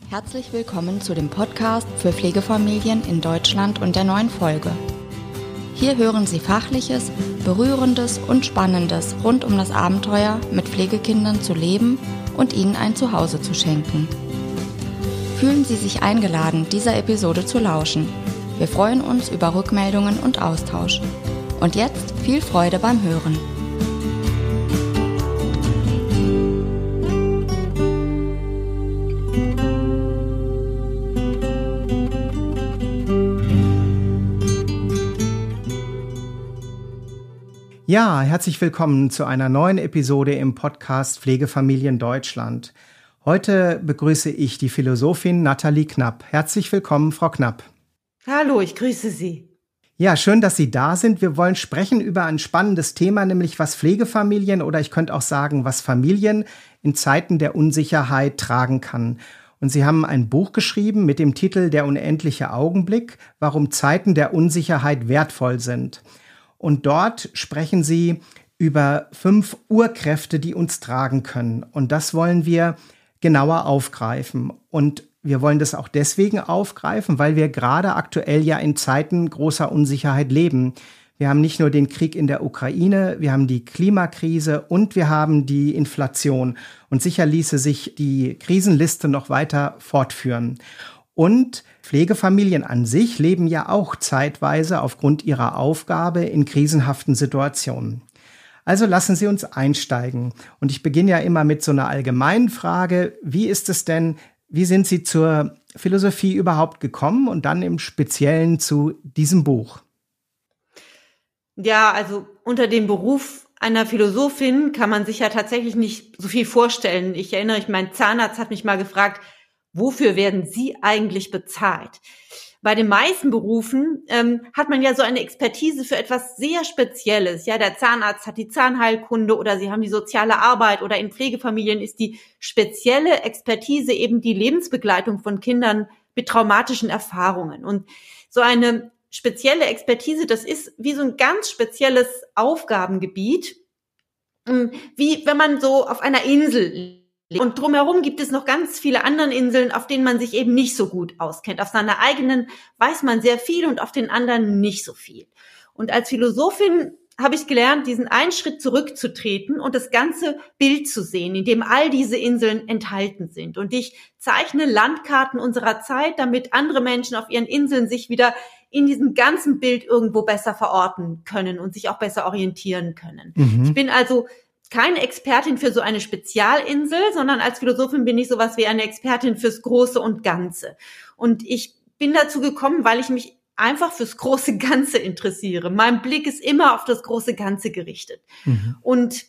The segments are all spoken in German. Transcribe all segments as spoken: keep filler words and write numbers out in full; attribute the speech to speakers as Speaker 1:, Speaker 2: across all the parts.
Speaker 1: Herzlich willkommen zu dem Podcast für Pflegefamilien in Deutschland und der neuen Folge. Hier hören Sie Fachliches, Berührendes und Spannendes rund um das Abenteuer, mit Pflegekindern zu leben und ihnen ein Zuhause zu schenken. Fühlen Sie sich eingeladen, dieser Episode zu lauschen. Wir freuen uns über Rückmeldungen und Austausch. Und jetzt viel Freude beim Hören.
Speaker 2: Ja, herzlich willkommen zu einer neuen Episode im Podcast Pflegefamilien Deutschland. Heute begrüße ich die Philosophin Nathalie Knapp. Herzlich willkommen, Frau Knapp.
Speaker 3: Hallo, ich grüße Sie.
Speaker 2: Ja, schön, dass Sie da sind. Wir wollen sprechen über ein spannendes Thema, nämlich was Pflegefamilien oder ich könnte auch sagen, was Familien in Zeiten der Unsicherheit tragen kann. Und Sie haben ein Buch geschrieben mit dem Titel Der unendliche Augenblick, warum Zeiten der Unsicherheit wertvoll sind. Und dort sprechen Sie über fünf Urkräfte, die uns tragen können. Und das wollen wir genauer aufgreifen. Und wir wollen das auch deswegen aufgreifen, weil wir gerade aktuell ja in Zeiten großer Unsicherheit leben. Wir haben nicht nur den Krieg in der Ukraine, wir haben die Klimakrise und wir haben die Inflation. Und sicher ließe sich die Krisenliste noch weiter fortführen. Und Pflegefamilien an sich leben ja auch zeitweise aufgrund ihrer Aufgabe in krisenhaften Situationen. Also lassen Sie uns einsteigen. Und ich beginne ja immer mit so einer allgemeinen Frage. Wie ist es denn, wie sind Sie zur Philosophie überhaupt gekommen und dann im Speziellen zu diesem Buch?
Speaker 3: Ja, also unter dem Beruf einer Philosophin kann man sich ja tatsächlich nicht so viel vorstellen. Ich erinnere mich, mein Zahnarzt hat mich mal gefragt, wofür werden Sie eigentlich bezahlt? Bei den meisten Berufen ähm, hat man ja so eine Expertise für etwas sehr Spezielles. Ja, der Zahnarzt hat die Zahnheilkunde oder Sie haben die soziale Arbeit oder in Pflegefamilien ist die spezielle Expertise eben die Lebensbegleitung von Kindern mit traumatischen Erfahrungen. Und so eine spezielle Expertise, das ist wie so ein ganz spezielles Aufgabengebiet, wie wenn man so auf einer Insel. Und drumherum gibt es noch ganz viele andere Inseln, auf denen man sich eben nicht so gut auskennt. Auf seiner eigenen weiß man sehr viel und auf den anderen nicht so viel. Und als Philosophin habe ich gelernt, diesen einen Schritt zurückzutreten und das ganze Bild zu sehen, in dem all diese Inseln enthalten sind. Und ich zeichne Landkarten unserer Zeit, damit andere Menschen auf ihren Inseln sich wieder in diesem ganzen Bild irgendwo besser verorten können und sich auch besser orientieren können. Mhm. Ich bin also keine Expertin für so eine Spezialinsel, sondern als Philosophin bin ich sowas wie eine Expertin fürs Große und Ganze. Und ich bin dazu gekommen, weil ich mich einfach fürs große Ganze interessiere. Mein Blick ist immer auf das große Ganze gerichtet. Mhm. Und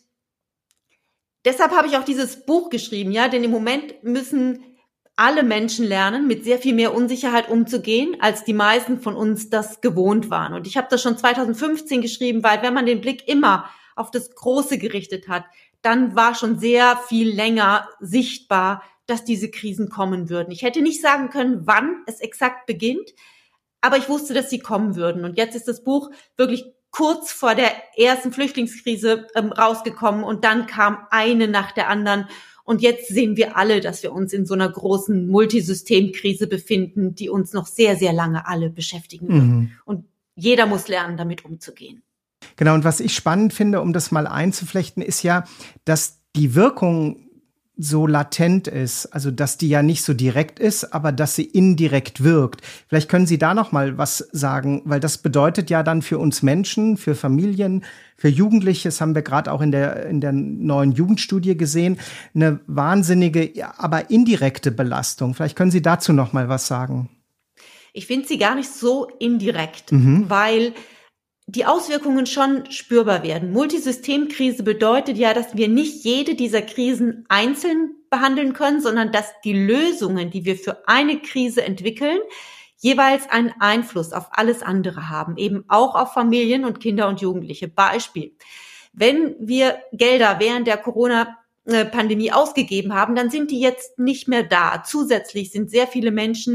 Speaker 3: deshalb habe ich auch dieses Buch geschrieben, ja, denn im Moment müssen alle Menschen lernen, mit sehr viel mehr Unsicherheit umzugehen, als die meisten von uns das gewohnt waren. Und ich habe das schon zwanzig fünfzehn geschrieben, weil wenn man den Blick immer auf das Große gerichtet hat, dann war schon sehr viel länger sichtbar, dass diese Krisen kommen würden. Ich hätte nicht sagen können, wann es exakt beginnt, aber ich wusste, dass sie kommen würden. Und jetzt ist das Buch wirklich kurz vor der ersten Flüchtlingskrise ähm, rausgekommen und dann kam eine nach der anderen. Und jetzt sehen wir alle, dass wir uns in so einer großen Multisystemkrise befinden, die uns noch sehr, sehr lange alle beschäftigen wird. Mhm. Und jeder muss lernen, damit umzugehen.
Speaker 2: Genau, und was ich spannend finde, um das mal einzuflechten, ist ja, dass die Wirkung so latent ist, also dass die ja nicht so direkt ist, aber dass sie indirekt wirkt. Vielleicht können Sie da noch mal was sagen, weil das bedeutet ja dann für uns Menschen, für Familien, für Jugendliche, das haben wir gerade auch in der in der neuen Jugendstudie gesehen, eine wahnsinnige, aber indirekte Belastung. Vielleicht können Sie dazu noch mal was sagen.
Speaker 3: Ich finde sie gar nicht so indirekt, mhm. weil die Auswirkungen schon spürbar werden. Multisystemkrise bedeutet ja, dass wir nicht jede dieser Krisen einzeln behandeln können, sondern dass die Lösungen, die wir für eine Krise entwickeln, jeweils einen Einfluss auf alles andere haben, eben auch auf Familien und Kinder und Jugendliche. Beispiel: Wenn wir Gelder während der Corona-Pandemie ausgegeben haben, dann sind die jetzt nicht mehr da. Zusätzlich sind sehr viele Menschen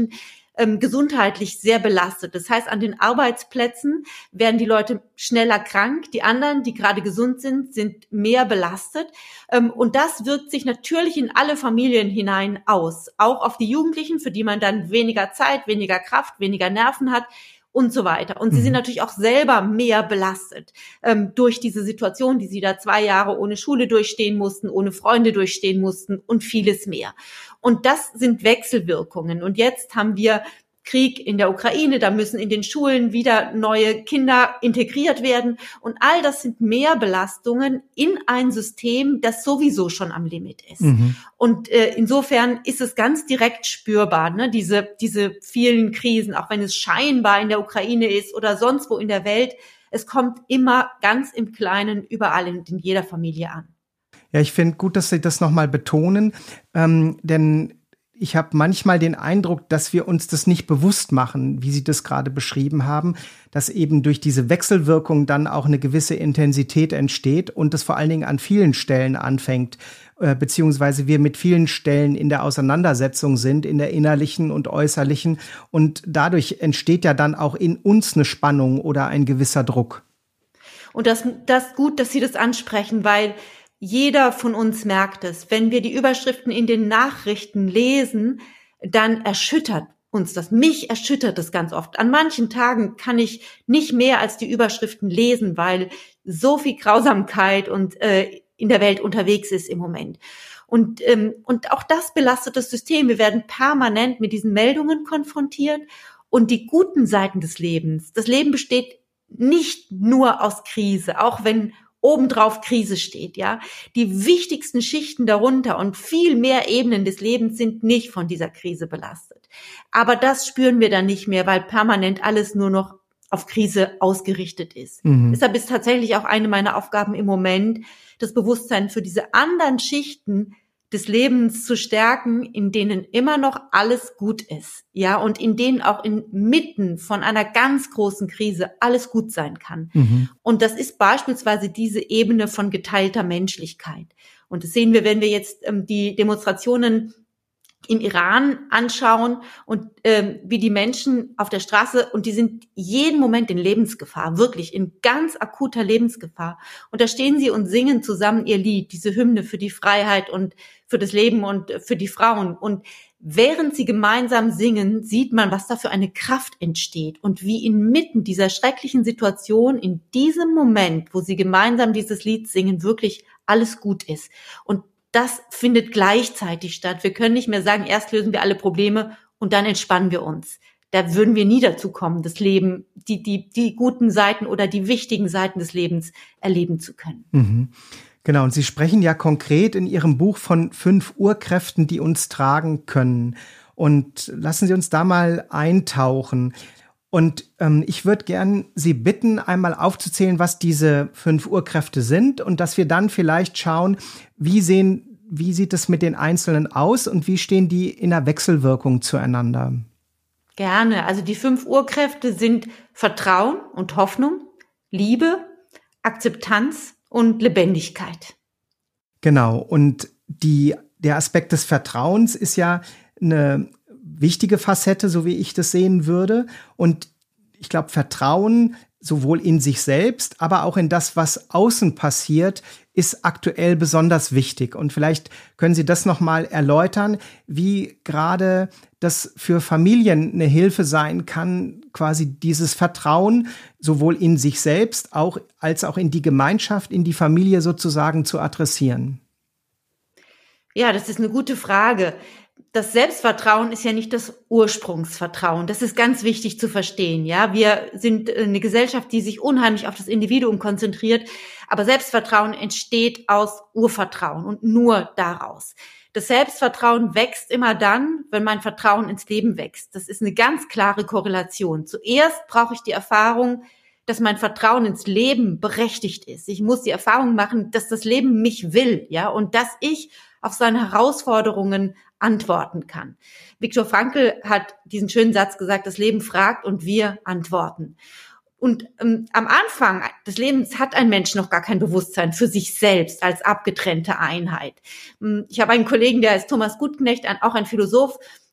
Speaker 3: ähm, gesundheitlich sehr belastet. Das heißt, an den Arbeitsplätzen werden die Leute schneller krank. Die anderen, die gerade gesund sind, sind mehr belastet. Ähm, und das wirkt sich natürlich in alle Familien hinein aus. Auch auf die Jugendlichen, für die man dann weniger Zeit, weniger Kraft, weniger Nerven hat. Und so weiter. Und sie sind natürlich auch selber mehr belastet ähm, durch diese Situation, die sie da zwei Jahre ohne Schule durchstehen mussten, ohne Freunde durchstehen mussten und vieles mehr. Und das sind Wechselwirkungen. Und jetzt haben wir Krieg in der Ukraine, da müssen in den Schulen wieder neue Kinder integriert werden. Und all das sind Mehrbelastungen in ein System, das sowieso schon am Limit ist. Mhm. Und äh, insofern ist es ganz direkt spürbar, ne, diese, diese vielen Krisen, auch wenn es scheinbar in der Ukraine ist oder sonst wo in der Welt, es kommt immer ganz im Kleinen überall in, in jeder Familie an.
Speaker 2: Ja, ich finde gut, dass Sie das nochmal betonen, ähm, denn ich habe manchmal den Eindruck, dass wir uns das nicht bewusst machen, wie Sie das gerade beschrieben haben, dass eben durch diese Wechselwirkung dann auch eine gewisse Intensität entsteht und das vor allen Dingen an vielen Stellen anfängt, äh, beziehungsweise wir mit vielen Stellen in der Auseinandersetzung sind, in der innerlichen und äußerlichen. Und dadurch entsteht ja dann auch in uns eine Spannung oder ein gewisser Druck.
Speaker 3: Und das, das ist gut, dass Sie das ansprechen, weil jeder von uns merkt es. Wenn wir die Überschriften in den Nachrichten lesen, dann erschüttert uns das. Mich erschüttert es ganz oft. An manchen Tagen kann ich nicht mehr als die Überschriften lesen, weil so viel Grausamkeit und äh, in der Welt unterwegs ist im Moment. Und ähm, und auch das belastet das System. Wir werden permanent mit diesen Meldungen konfrontiert und die guten Seiten des Lebens. Das Leben besteht nicht nur aus Krise, auch wenn obendrauf Krise steht, ja. Die wichtigsten Schichten darunter und viel mehr Ebenen des Lebens sind nicht von dieser Krise belastet. Aber das spüren wir dann nicht mehr, weil permanent alles nur noch auf Krise ausgerichtet ist. Mhm. Deshalb ist tatsächlich auch eine meiner Aufgaben im Moment, das Bewusstsein für diese anderen Schichten des Lebens zu stärken, in denen immer noch alles gut ist, ja, und in denen auch inmitten von einer ganz großen Krise alles gut sein kann. Mhm. Und das ist beispielsweise diese Ebene von geteilter Menschlichkeit. Und das sehen wir, wenn wir jetzt ähm, die Demonstrationen im Iran anschauen und ähm, wie die Menschen auf der Straße, und die sind jeden Moment in Lebensgefahr, wirklich in ganz akuter Lebensgefahr. Und da stehen sie und singen zusammen ihr Lied, diese Hymne für die Freiheit und für das Leben und für die Frauen. Und während sie gemeinsam singen, sieht man, was da für eine Kraft entsteht und wie inmitten dieser schrecklichen Situation, in diesem Moment, wo sie gemeinsam dieses Lied singen, wirklich alles gut ist. Und das findet gleichzeitig statt. Wir können nicht mehr sagen, erst lösen wir alle Probleme und dann entspannen wir uns. Da würden wir nie dazu kommen, das Leben, die, die, die guten Seiten oder die wichtigen Seiten des Lebens erleben zu können.
Speaker 2: Mhm. Genau, und Sie sprechen ja konkret in Ihrem Buch von fünf Urkräften, die uns tragen können. Und lassen Sie uns da mal eintauchen. Und ähm, ich würde gern Sie bitten, einmal aufzuzählen, was diese fünf Urkräfte sind und dass wir dann vielleicht schauen, wie sehen, wie sieht es mit den Einzelnen aus und wie stehen die in einer Wechselwirkung zueinander?
Speaker 3: Gerne. Also die fünf Urkräfte sind Vertrauen und Hoffnung, Liebe, Akzeptanz und Lebendigkeit.
Speaker 2: Genau. Und die, der Aspekt des Vertrauens ist ja eine wichtige Facette, so wie ich das sehen würde. Und ich glaube, Vertrauen sowohl in sich selbst, aber auch in das, was außen passiert, ist aktuell besonders wichtig. Und vielleicht können Sie das nochmal erläutern, wie gerade das für Familien eine Hilfe sein kann, quasi dieses Vertrauen sowohl in sich selbst auch, als auch in die Gemeinschaft, in die Familie sozusagen zu adressieren.
Speaker 3: Ja, das ist eine gute Frage. Das Selbstvertrauen ist ja nicht das Ursprungsvertrauen. Das ist ganz wichtig zu verstehen. Ja, wir sind eine Gesellschaft, die sich unheimlich auf das Individuum konzentriert. Aber Selbstvertrauen entsteht aus Urvertrauen und nur daraus. Das Selbstvertrauen wächst immer dann, wenn mein Vertrauen ins Leben wächst. Das ist eine ganz klare Korrelation. Zuerst brauche ich die Erfahrung, dass mein Vertrauen ins Leben berechtigt ist. Ich muss die Erfahrung machen, dass das Leben mich will, ja, und dass ich auf seine Herausforderungen antworten kann. Viktor Frankl hat diesen schönen Satz gesagt, das Leben fragt und wir antworten. Und ähm, am Anfang des Lebens hat ein Mensch noch gar kein Bewusstsein für sich selbst als abgetrennte Einheit. Ich habe einen Kollegen, der ist Thomas Gutknecht, ein, auch ein Philosoph,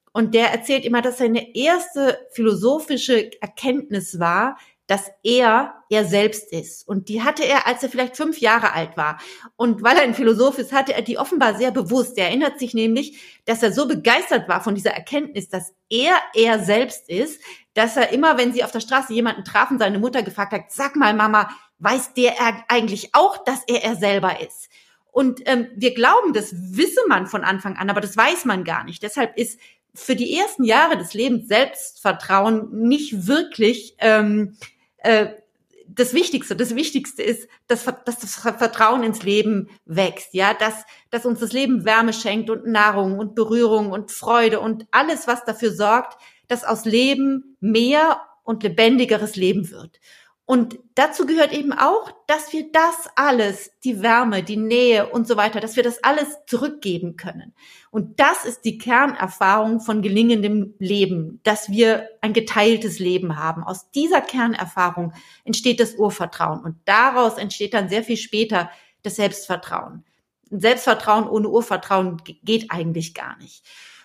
Speaker 3: Und der erzählt immer, dass seine erste philosophische Erkenntnis war, dass er er selbst ist. Und die hatte er, als er vielleicht fünf Jahre alt war. Und weil er ein Philosoph ist, hatte er die offenbar sehr bewusst. Er erinnert sich nämlich, dass er so begeistert war von dieser Erkenntnis, dass er er selbst ist, dass er immer, wenn sie auf der Straße jemanden trafen, seine Mutter gefragt hat, sag mal, Mama, weiß der eigentlich auch, dass er er selber ist? Und ähm, wir glauben, das wisse man von Anfang an, aber das weiß man gar nicht. Deshalb ist für die ersten Jahre des Lebens Selbstvertrauen nicht wirklich ähm, äh, das Wichtigste. Das Wichtigste ist, dass, dass das Vertrauen ins Leben wächst, ja, dass, dass uns das Leben Wärme schenkt und Nahrung und Berührung und Freude und alles, was dafür sorgt, dass aus Leben mehr und lebendigeres Leben wird. Und dazu gehört eben auch, dass wir das alles, die Wärme, die Nähe und so weiter, dass wir das alles zurückgeben können. Und das ist die Kernerfahrung von gelingendem Leben, dass wir ein geteiltes Leben haben. Aus dieser Kernerfahrung entsteht das Urvertrauen und daraus entsteht dann sehr viel später das Selbstvertrauen. Selbstvertrauen ohne Urvertrauen geht eigentlich gar nicht.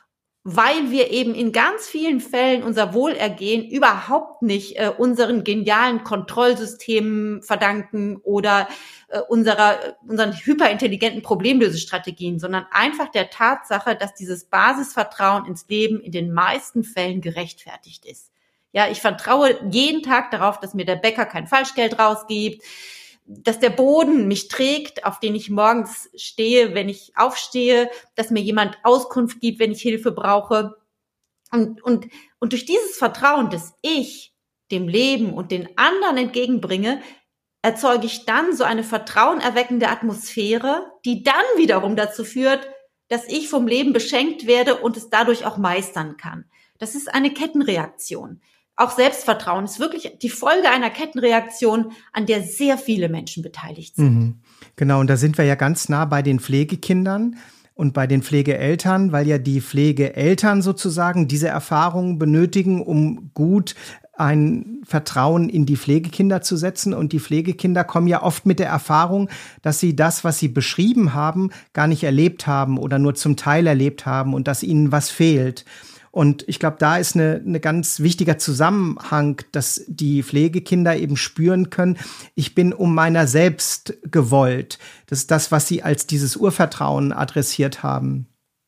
Speaker 3: Weil wir eben in ganz vielen Fällen unser Wohlergehen überhaupt nicht äh, unseren genialen Kontrollsystemen verdanken oder äh, unserer unseren hyperintelligenten Problemlösestrategien, sondern einfach der Tatsache, dass dieses Basisvertrauen ins Leben in den meisten Fällen gerechtfertigt ist. Ja, ich vertraue jeden Tag darauf, dass mir der Bäcker kein Falschgeld rausgibt, dass der Boden mich trägt, auf den ich morgens stehe, wenn ich aufstehe, dass mir jemand Auskunft gibt, wenn ich Hilfe brauche. Und, und, und durch dieses Vertrauen, das ich dem Leben und den anderen entgegenbringe, erzeuge ich dann so eine vertrauenerweckende Atmosphäre, die dann wiederum dazu führt, dass ich vom Leben beschenkt werde und es dadurch auch meistern kann. Das ist eine Kettenreaktion. Auch Selbstvertrauen ist wirklich die Folge einer Kettenreaktion, an der sehr viele Menschen beteiligt sind.
Speaker 2: Mhm. Genau, und da sind wir ja ganz nah bei den Pflegekindern und bei den Pflegeeltern, weil ja die Pflegeeltern sozusagen diese Erfahrungen benötigen, um gut ein Vertrauen in die Pflegekinder zu setzen. Und die Pflegekinder kommen ja oft mit der Erfahrung, dass sie das, was sie beschrieben haben, gar nicht erlebt haben oder nur zum Teil erlebt haben und dass ihnen was fehlt. Und ich glaube, da ist eine, eine ganz wichtiger Zusammenhang, dass die Pflegekinder eben spüren können, ich bin um meiner selbst gewollt. Das ist das, was sie als dieses Urvertrauen adressiert haben.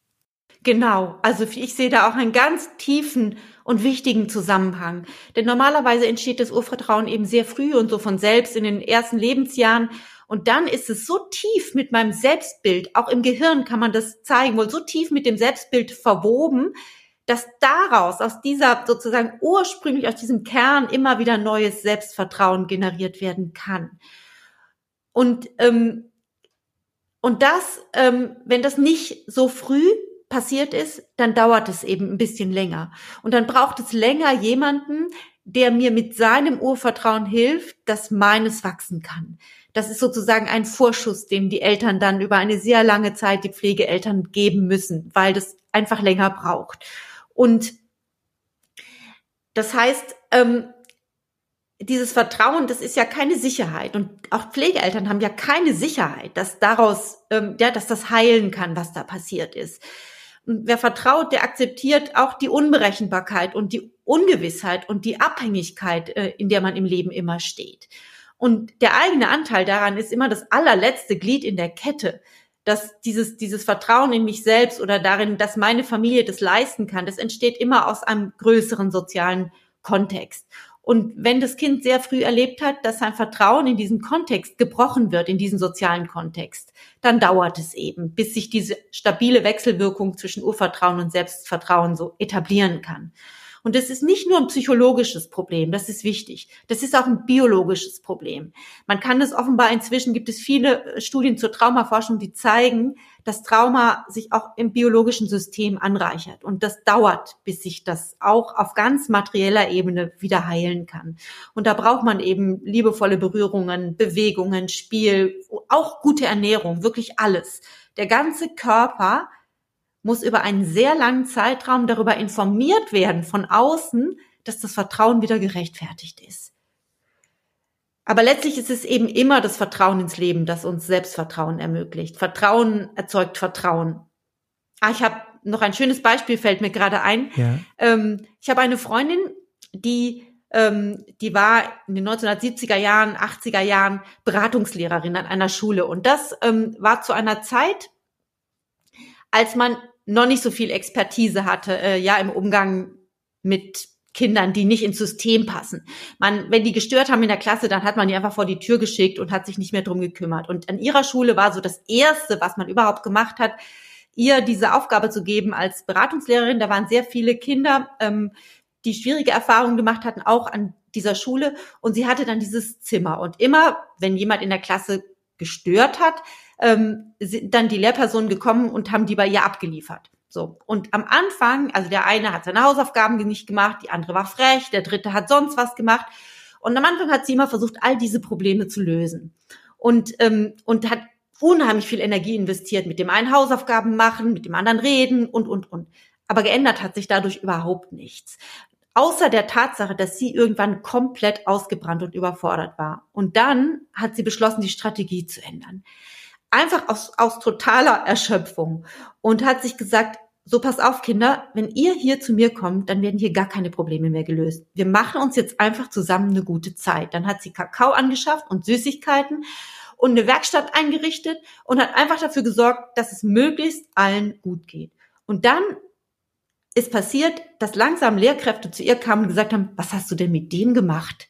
Speaker 3: Genau, also ich sehe da auch einen ganz tiefen und wichtigen Zusammenhang. Denn normalerweise entsteht das Urvertrauen eben sehr früh und so von selbst in den ersten Lebensjahren. Und dann ist es so tief mit meinem Selbstbild, auch im Gehirn kann man das zeigen, wohl so tief mit dem Selbstbild verwoben, dass daraus, aus dieser sozusagen ursprünglich aus diesem Kern immer wieder neues Selbstvertrauen generiert werden kann. Und ähm, und das, ähm, wenn das nicht so früh passiert ist, dann dauert es eben ein bisschen länger. Und dann braucht es länger jemanden, der mir mit seinem Urvertrauen hilft, dass meines wachsen kann. Das ist sozusagen ein Vorschuss, den die Eltern dann über eine sehr lange Zeit, die Pflegeeltern, geben müssen, weil das einfach länger braucht. Und das heißt, ähm, dieses Vertrauen, das ist ja keine Sicherheit. Und auch Pflegeeltern haben ja keine Sicherheit, dass daraus, ähm, ja, dass das heilen kann, was da passiert ist. Und wer vertraut, der akzeptiert auch die Unberechenbarkeit und die Ungewissheit und die Abhängigkeit, äh, in der man im Leben immer steht. Und der eigene Anteil daran ist immer das allerletzte Glied in der Kette. Dass dieses, dieses Vertrauen in mich selbst oder darin, dass meine Familie das leisten kann, das entsteht immer aus einem größeren sozialen Kontext. Und wenn das Kind sehr früh erlebt hat, dass sein Vertrauen in diesen Kontext gebrochen wird, in diesen sozialen Kontext, dann dauert es eben, bis sich diese stabile Wechselwirkung zwischen Urvertrauen und Selbstvertrauen so etablieren kann. Und das ist nicht nur ein psychologisches Problem, das ist wichtig. Das ist auch ein biologisches Problem. Man kann das offenbar, inzwischen gibt es viele Studien zur Traumaforschung, die zeigen, dass Trauma sich auch im biologischen System anreichert. Und das dauert, bis sich das auch auf ganz materieller Ebene wieder heilen kann. Und da braucht man eben liebevolle Berührungen, Bewegungen, Spiel, auch gute Ernährung, wirklich alles. Der ganze Körper muss über einen sehr langen Zeitraum darüber informiert werden von außen, dass das Vertrauen wieder gerechtfertigt ist. Aber letztlich ist es eben immer das Vertrauen ins Leben, das uns Selbstvertrauen ermöglicht. Vertrauen erzeugt Vertrauen. Ah, ich habe noch ein schönes Beispiel fällt mir gerade ein.
Speaker 2: Ja.
Speaker 3: Ähm, ich habe eine Freundin, die ähm, die war in den neunzehnhundertsiebziger Jahren, achtziger Jahren Beratungslehrerin an einer Schule. Und das ähm, war zu einer Zeit, als man noch nicht so viel Expertise hatte, äh, ja, im Umgang mit Kindern, die nicht ins System passen. Man, wenn die gestört haben in der Klasse, dann hat man die einfach vor die Tür geschickt und hat sich nicht mehr drum gekümmert. Und an ihrer Schule war so das Erste, was man überhaupt gemacht hat, ihr diese Aufgabe zu geben als Beratungslehrerin. Da waren sehr viele Kinder, ähm, die schwierige Erfahrungen gemacht hatten, auch an dieser Schule. Und sie hatte dann dieses Zimmer. Und immer, wenn jemand in der Klasse gestört hat, ähm, sind dann die Lehrpersonen gekommen und haben die bei ihr abgeliefert. So. Und am Anfang, also der eine hat seine Hausaufgaben nicht gemacht, die andere war frech, der dritte hat sonst was gemacht. Und am Anfang hat sie immer versucht, all diese Probleme zu lösen. Und, ähm, und hat unheimlich viel Energie investiert, mit dem einen Hausaufgaben machen, mit dem anderen reden und, und, und. Aber geändert hat sich dadurch überhaupt nichts. Außer der Tatsache, dass sie irgendwann komplett ausgebrannt und überfordert war. Und dann hat sie beschlossen, die Strategie zu ändern. Einfach aus, aus totaler Erschöpfung. Und hat sich gesagt, so pass auf, Kinder, wenn ihr hier zu mir kommt, dann werden hier gar keine Probleme mehr gelöst. Wir machen uns jetzt einfach zusammen eine gute Zeit. Dann hat sie Kakao angeschafft und Süßigkeiten und eine Werkstatt eingerichtet und hat einfach dafür gesorgt, dass es möglichst allen gut geht. Und dann ist passiert, dass langsam Lehrkräfte zu ihr kamen und gesagt haben, was hast du denn mit dem gemacht?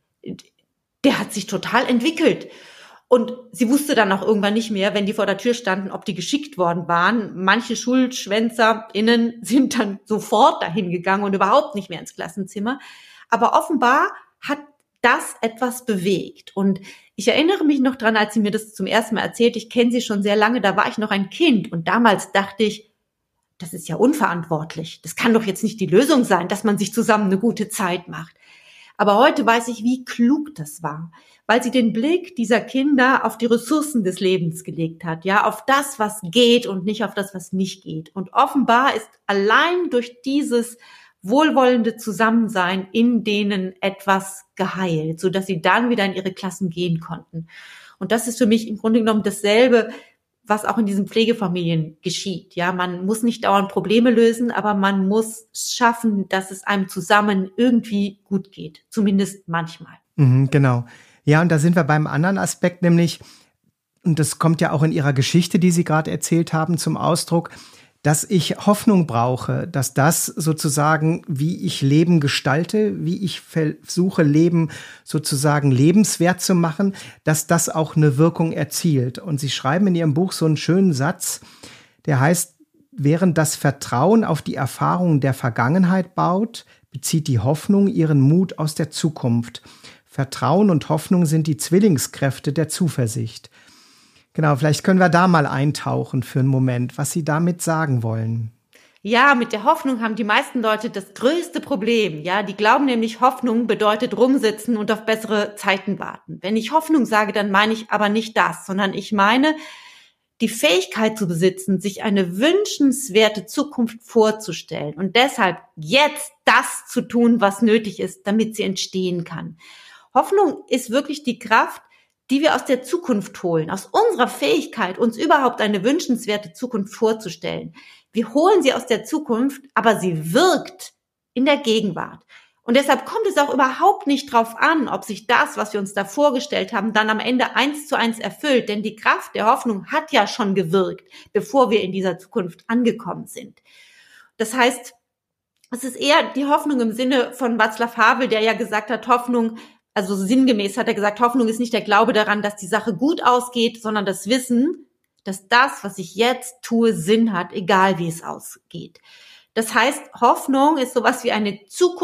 Speaker 3: Der hat sich total entwickelt. Und sie wusste dann auch irgendwann nicht mehr, wenn die vor der Tür standen, ob die geschickt worden waren. Manche SchulschwänzerInnen sind dann sofort dahin gegangen und überhaupt nicht mehr ins Klassenzimmer. Aber offenbar hat das etwas bewegt. Und ich erinnere mich noch dran, als sie mir das zum ersten Mal erzählt, ich kenne sie schon sehr lange, da war ich noch ein Kind. Und damals dachte ich, das ist ja unverantwortlich. Das kann doch jetzt nicht die Lösung sein, dass man sich zusammen eine gute Zeit macht. Aber heute weiß ich, wie klug das war, weil sie den Blick dieser Kinder auf die Ressourcen des Lebens gelegt hat, ja, auf das, was geht und nicht auf das, was nicht geht. Und offenbar ist allein durch dieses wohlwollende Zusammensein in denen etwas geheilt, sodass sie dann wieder in ihre Klassen gehen konnten. Und das ist für mich im Grunde genommen dasselbe, was auch in diesen Pflegefamilien geschieht. Ja, man muss nicht dauernd Probleme lösen, aber man muss schaffen, dass es einem zusammen irgendwie gut geht. Zumindest manchmal.
Speaker 2: Mhm, genau. Ja, und da sind wir beim anderen Aspekt, nämlich, und das kommt ja auch in Ihrer Geschichte, die Sie gerade erzählt haben, zum Ausdruck, dass ich Hoffnung brauche, dass das sozusagen, wie ich Leben gestalte, wie ich versuche, Leben sozusagen lebenswert zu machen, dass das auch eine Wirkung erzielt. Und Sie schreiben in Ihrem Buch so einen schönen Satz, der heißt, während das Vertrauen auf die Erfahrungen der Vergangenheit baut, bezieht die Hoffnung ihren Mut aus der Zukunft. Vertrauen und Hoffnung sind die Zwillingskräfte der Zuversicht. Genau, vielleicht können wir da mal eintauchen für einen Moment, was Sie damit sagen wollen.
Speaker 3: Ja, mit der Hoffnung haben die meisten Leute das größte Problem. Ja, die glauben nämlich, Hoffnung bedeutet rumsitzen und auf bessere Zeiten warten. Wenn ich Hoffnung sage, dann meine ich aber nicht das, sondern ich meine, die Fähigkeit zu besitzen, sich eine wünschenswerte Zukunft vorzustellen und deshalb jetzt das zu tun, was nötig ist, damit sie entstehen kann. Hoffnung ist wirklich die Kraft, die wir aus der Zukunft holen, aus unserer Fähigkeit, uns überhaupt eine wünschenswerte Zukunft vorzustellen. Wir holen sie aus der Zukunft, aber sie wirkt in der Gegenwart. Und deshalb kommt es auch überhaupt nicht drauf an, ob sich das, was wir uns da vorgestellt haben, dann am Ende eins zu eins erfüllt. Denn die Kraft der Hoffnung hat ja schon gewirkt, bevor wir in dieser Zukunft angekommen sind. Das heißt, es ist eher die Hoffnung im Sinne von Václav Havel, der ja gesagt hat, Hoffnung, also sinngemäß hat er gesagt, Hoffnung ist nicht der Glaube daran, dass die Sache gut ausgeht, sondern das Wissen, dass das, was ich jetzt tue, Sinn hat, egal wie es ausgeht. Das heißt, Hoffnung ist sowas wie eine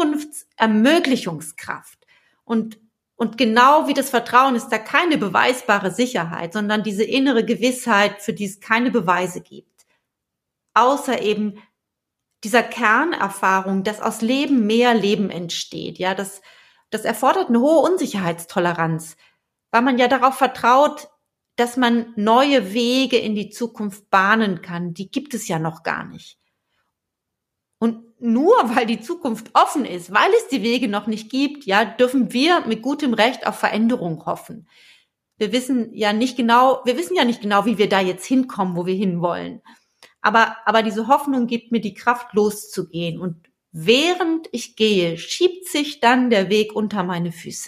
Speaker 3: Zukunftsermöglichungskraft. Und, und genau wie das Vertrauen ist da keine beweisbare Sicherheit, sondern diese innere Gewissheit, für die es keine Beweise gibt. Außer eben dieser Kernerfahrung, dass aus Leben mehr Leben entsteht. Ja, das, das erfordert eine hohe Unsicherheitstoleranz, weil man ja darauf vertraut, dass man neue Wege in die Zukunft bahnen kann. Die gibt es ja noch gar nicht. Und nur weil die Zukunft offen ist, weil es die Wege noch nicht gibt, ja, dürfen wir mit gutem Recht auf Veränderung hoffen. Wir wissen ja nicht genau, wir wissen ja nicht genau, wie wir da jetzt hinkommen, wo wir hinwollen. Aber, aber diese Hoffnung gibt mir die Kraft, loszugehen. Und während ich gehe, schiebt sich dann der Weg unter meine Füße.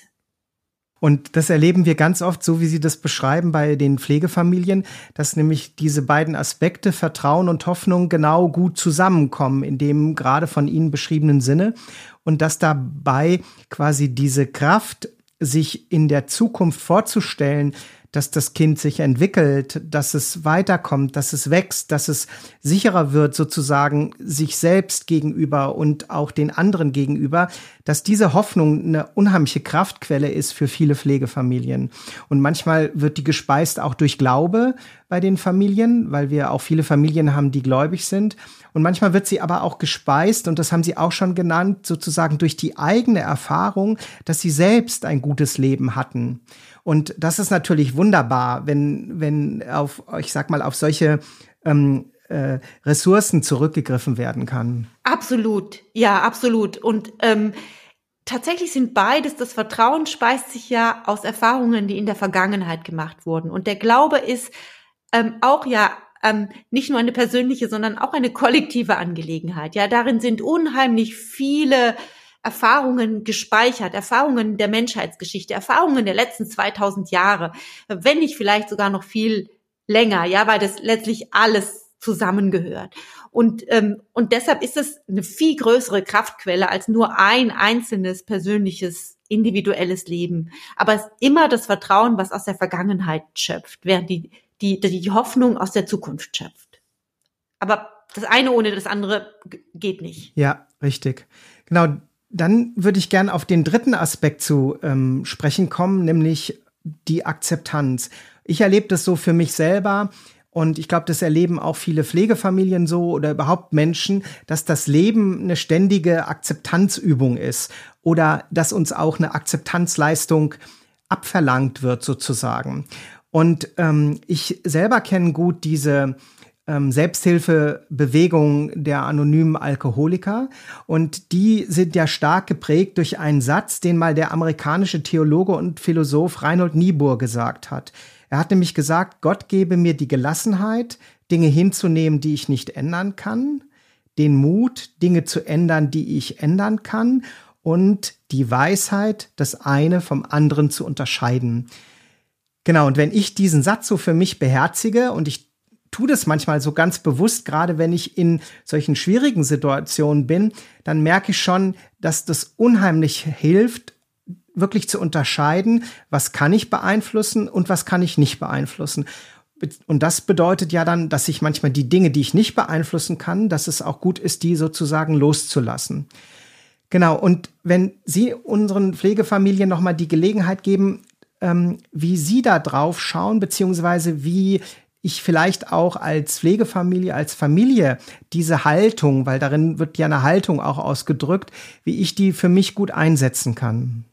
Speaker 2: Und das erleben wir ganz oft, so wie Sie das beschreiben, bei den Pflegefamilien, dass nämlich diese beiden Aspekte, Vertrauen und Hoffnung, genau gut zusammenkommen, in dem gerade von Ihnen beschriebenen Sinne. Und dass dabei quasi diese Kraft, sich in der Zukunft vorzustellen, dass das Kind sich entwickelt, dass es weiterkommt, dass es wächst, dass es sicherer wird sozusagen sich selbst gegenüber und auch den anderen gegenüber, dass diese Hoffnung eine unheimliche Kraftquelle ist für viele Pflegefamilien. Und manchmal wird die gespeist auch durch Glaube bei den Familien, weil wir auch viele Familien haben, die gläubig sind. Und manchmal wird sie aber auch gespeist, und das haben Sie auch schon genannt, sozusagen durch die eigene Erfahrung, dass sie selbst ein gutes Leben hatten. Und das ist natürlich wunderbar, wenn, wenn auf, ich sag mal, auf solche ähm, äh, Ressourcen zurückgegriffen werden kann.
Speaker 3: Absolut, ja, absolut. Und ähm, tatsächlich sind beides, das Vertrauen speist sich ja aus Erfahrungen, die in der Vergangenheit gemacht wurden. Und der Glaube ist ähm, auch ja ähm, nicht nur eine persönliche, sondern auch eine kollektive Angelegenheit. Ja, darin sind unheimlich viele Erfahrungen gespeichert, Erfahrungen der Menschheitsgeschichte, Erfahrungen der letzten zweitausend Jahre, wenn nicht vielleicht sogar noch viel länger, ja, weil das letztlich alles zusammengehört. Und ähm, und deshalb ist es eine viel größere Kraftquelle als nur ein einzelnes persönliches, individuelles Leben. Aber es ist immer das Vertrauen, was aus der Vergangenheit schöpft, während die die die Hoffnung aus der Zukunft schöpft. Aber das eine ohne das andere geht nicht.
Speaker 2: Ja, richtig. Genau. Dann würde ich gerne auf den dritten Aspekt zu ähm, sprechen kommen, nämlich die Akzeptanz. Ich erlebe das so für mich selber, und ich glaube, das erleben auch viele Pflegefamilien so oder überhaupt Menschen, dass das Leben eine ständige Akzeptanzübung ist oder dass uns auch eine Akzeptanzleistung abverlangt wird sozusagen. Und ähm, ich selber kenne gut diese Ähm, Selbsthilfebewegung der anonymen Alkoholiker. Und die sind ja stark geprägt durch einen Satz, den mal der amerikanische Theologe und Philosoph Reinhold Niebuhr gesagt hat. Er hat nämlich gesagt, Gott gebe mir die Gelassenheit, Dinge hinzunehmen, die ich nicht ändern kann, den Mut, Dinge zu ändern, die ich ändern kann, und die Weisheit, das eine vom anderen zu unterscheiden. Genau, und wenn ich diesen Satz so für mich beherzige, und ich tue das manchmal so ganz bewusst, gerade wenn ich in solchen schwierigen Situationen bin, dann merke ich schon, dass das unheimlich hilft, wirklich zu unterscheiden, was kann ich beeinflussen und was kann ich nicht beeinflussen. Und das bedeutet ja dann, dass ich manchmal die Dinge, die ich nicht beeinflussen kann, dass es auch gut ist, die sozusagen loszulassen. Genau, und wenn Sie unseren Pflegefamilien nochmal die Gelegenheit geben, ähm, wie Sie da drauf schauen, beziehungsweise wie ich vielleicht auch als Pflegefamilie, als Familie diese Haltung, weil darin wird ja eine Haltung auch ausgedrückt, wie ich die für mich gut einsetzen kann.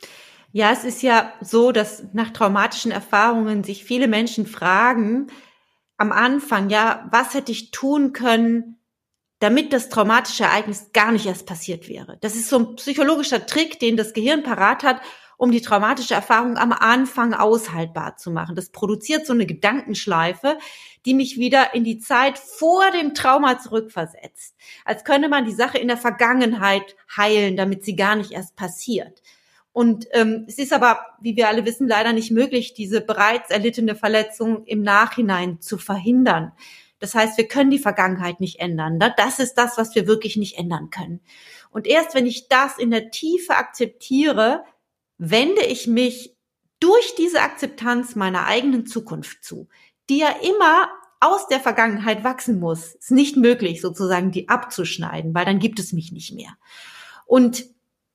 Speaker 3: Ja, es ist ja so, dass nach traumatischen Erfahrungen sich viele Menschen fragen, am Anfang, ja, was hätte ich tun können, damit das traumatische Ereignis gar nicht erst passiert wäre. Das ist so ein psychologischer Trick, den das Gehirn parat hat, um die traumatische Erfahrung am Anfang aushaltbar zu machen. Das produziert so eine Gedankenschleife, die mich wieder in die Zeit vor dem Trauma zurückversetzt. Als könne man die Sache in der Vergangenheit heilen, damit sie gar nicht erst passiert. Und ähm, es ist aber, wie wir alle wissen, leider nicht möglich, diese bereits erlittene Verletzung im Nachhinein zu verhindern. Das heißt, wir können die Vergangenheit nicht ändern. Das ist das, was wir wirklich nicht ändern können. Und erst wenn ich das in der Tiefe akzeptiere, wende ich mich durch diese Akzeptanz meiner eigenen Zukunft zu, die ja immer aus der Vergangenheit wachsen muss. Es ist nicht möglich, sozusagen die abzuschneiden, weil dann gibt es mich nicht mehr. Und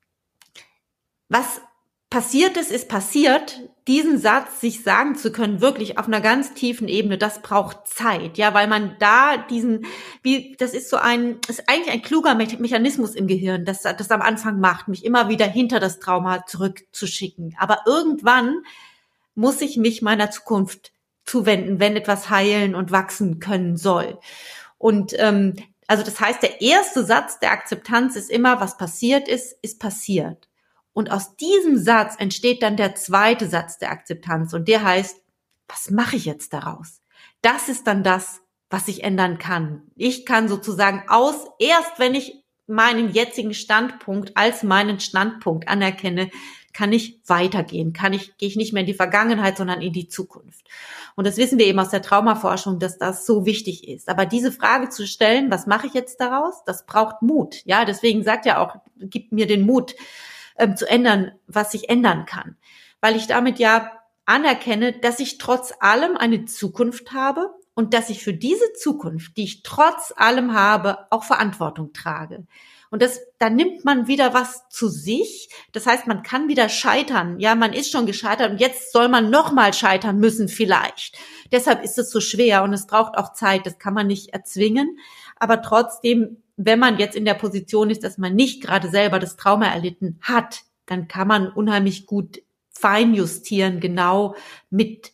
Speaker 3: was passiert ist, ist passiert. Diesen Satz sich sagen zu können, wirklich auf einer ganz tiefen Ebene, das braucht Zeit, ja, weil man da diesen, wie, das ist so ein, ist eigentlich ein kluger Mechanismus im Gehirn, das das am Anfang macht, mich immer wieder hinter das Trauma zurückzuschicken. Aber irgendwann muss ich mich meiner Zukunft zuwenden, wenn etwas heilen und wachsen können soll. Und ähm, also das heißt, der erste Satz der Akzeptanz ist immer, was passiert ist, ist passiert. Und aus diesem Satz entsteht dann der zweite Satz der Akzeptanz. Und der heißt, was mache ich jetzt daraus? Das ist dann das, was ich ändern kann. Ich kann sozusagen aus, erst wenn ich meinen jetzigen Standpunkt als meinen Standpunkt anerkenne, kann ich weitergehen, kann ich, gehe ich nicht mehr in die Vergangenheit, sondern in die Zukunft. Und das wissen wir eben aus der Traumaforschung, dass das so wichtig ist. Aber diese Frage zu stellen, was mache ich jetzt daraus? Das braucht Mut. Ja, deswegen sagt er auch, gib mir den Mut, ähm, zu ändern, was ich ändern kann. Weil ich damit ja anerkenne, dass ich trotz allem eine Zukunft habe und dass ich für diese Zukunft, die ich trotz allem habe, auch Verantwortung trage. Und das, da nimmt man wieder was zu sich. Das heißt, man kann wieder scheitern. Ja, man ist schon gescheitert und jetzt soll man nochmal scheitern müssen vielleicht. Deshalb ist es so schwer und es braucht auch Zeit. Das kann man nicht erzwingen. Aber trotzdem, wenn man jetzt in der Position ist, dass man nicht gerade selber das Trauma erlitten hat, dann kann man unheimlich gut feinjustieren, genau mit,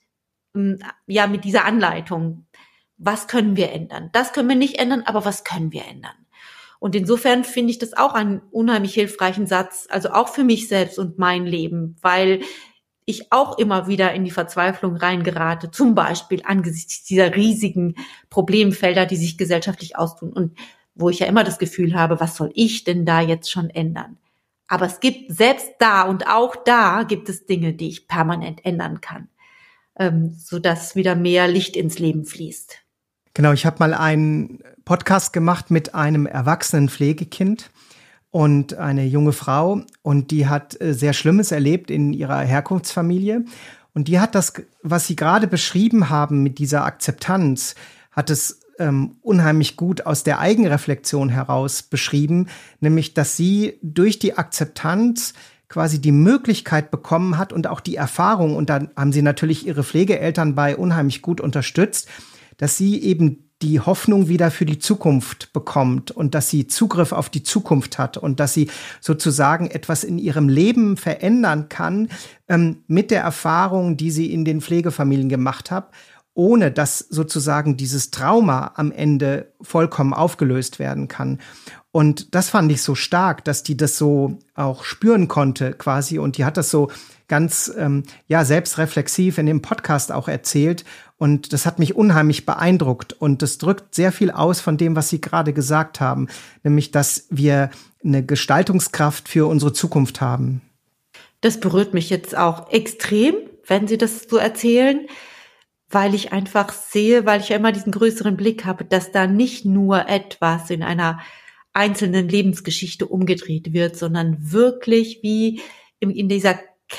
Speaker 3: ja, mit dieser Anleitung. Was können wir ändern? Das können wir nicht ändern, aber was können wir ändern? Und insofern finde ich das auch einen unheimlich hilfreichen Satz, also auch für mich selbst und mein Leben, weil ich auch immer wieder in die Verzweiflung reingerate, zum Beispiel angesichts dieser riesigen Problemfelder, die sich gesellschaftlich austun und wo ich ja immer das Gefühl habe, was soll ich denn da jetzt schon ändern? Aber es gibt selbst da und auch da gibt es Dinge, die ich permanent ändern kann, ähm, sodass wieder mehr Licht ins Leben fließt.
Speaker 2: Genau, ich habe mal einen Podcast gemacht mit einem erwachsenen Pflegekind und eine junge Frau und die hat sehr Schlimmes erlebt in ihrer Herkunftsfamilie und die hat das, was Sie gerade beschrieben haben mit dieser Akzeptanz, hat es ähm, unheimlich gut aus der Eigenreflexion heraus beschrieben, nämlich dass sie durch die Akzeptanz quasi die Möglichkeit bekommen hat und auch die Erfahrung, und dann haben sie natürlich ihre Pflegeeltern bei unheimlich gut unterstützt, dass sie eben die Hoffnung wieder für die Zukunft bekommt und dass sie Zugriff auf die Zukunft hat und dass sie sozusagen etwas in ihrem Leben verändern kann ähm, mit der Erfahrung, die sie in den Pflegefamilien gemacht hat, ohne dass sozusagen dieses Trauma am Ende vollkommen aufgelöst werden kann. Und das fand ich so stark, dass die das so auch spüren konnte quasi. Und die hat das so ganz ähm, ja selbstreflexiv in dem Podcast auch erzählt. Und das hat mich unheimlich beeindruckt. Und das drückt sehr viel aus von dem, was Sie gerade gesagt haben. Nämlich, dass wir eine Gestaltungskraft für unsere Zukunft haben.
Speaker 3: Das berührt mich jetzt auch extrem, wenn Sie das so erzählen, weil ich einfach sehe, weil ich ja immer diesen größeren Blick habe, dass da nicht nur etwas in einer einzelnen Lebensgeschichte umgedreht wird, sondern wirklich wie in, in dieser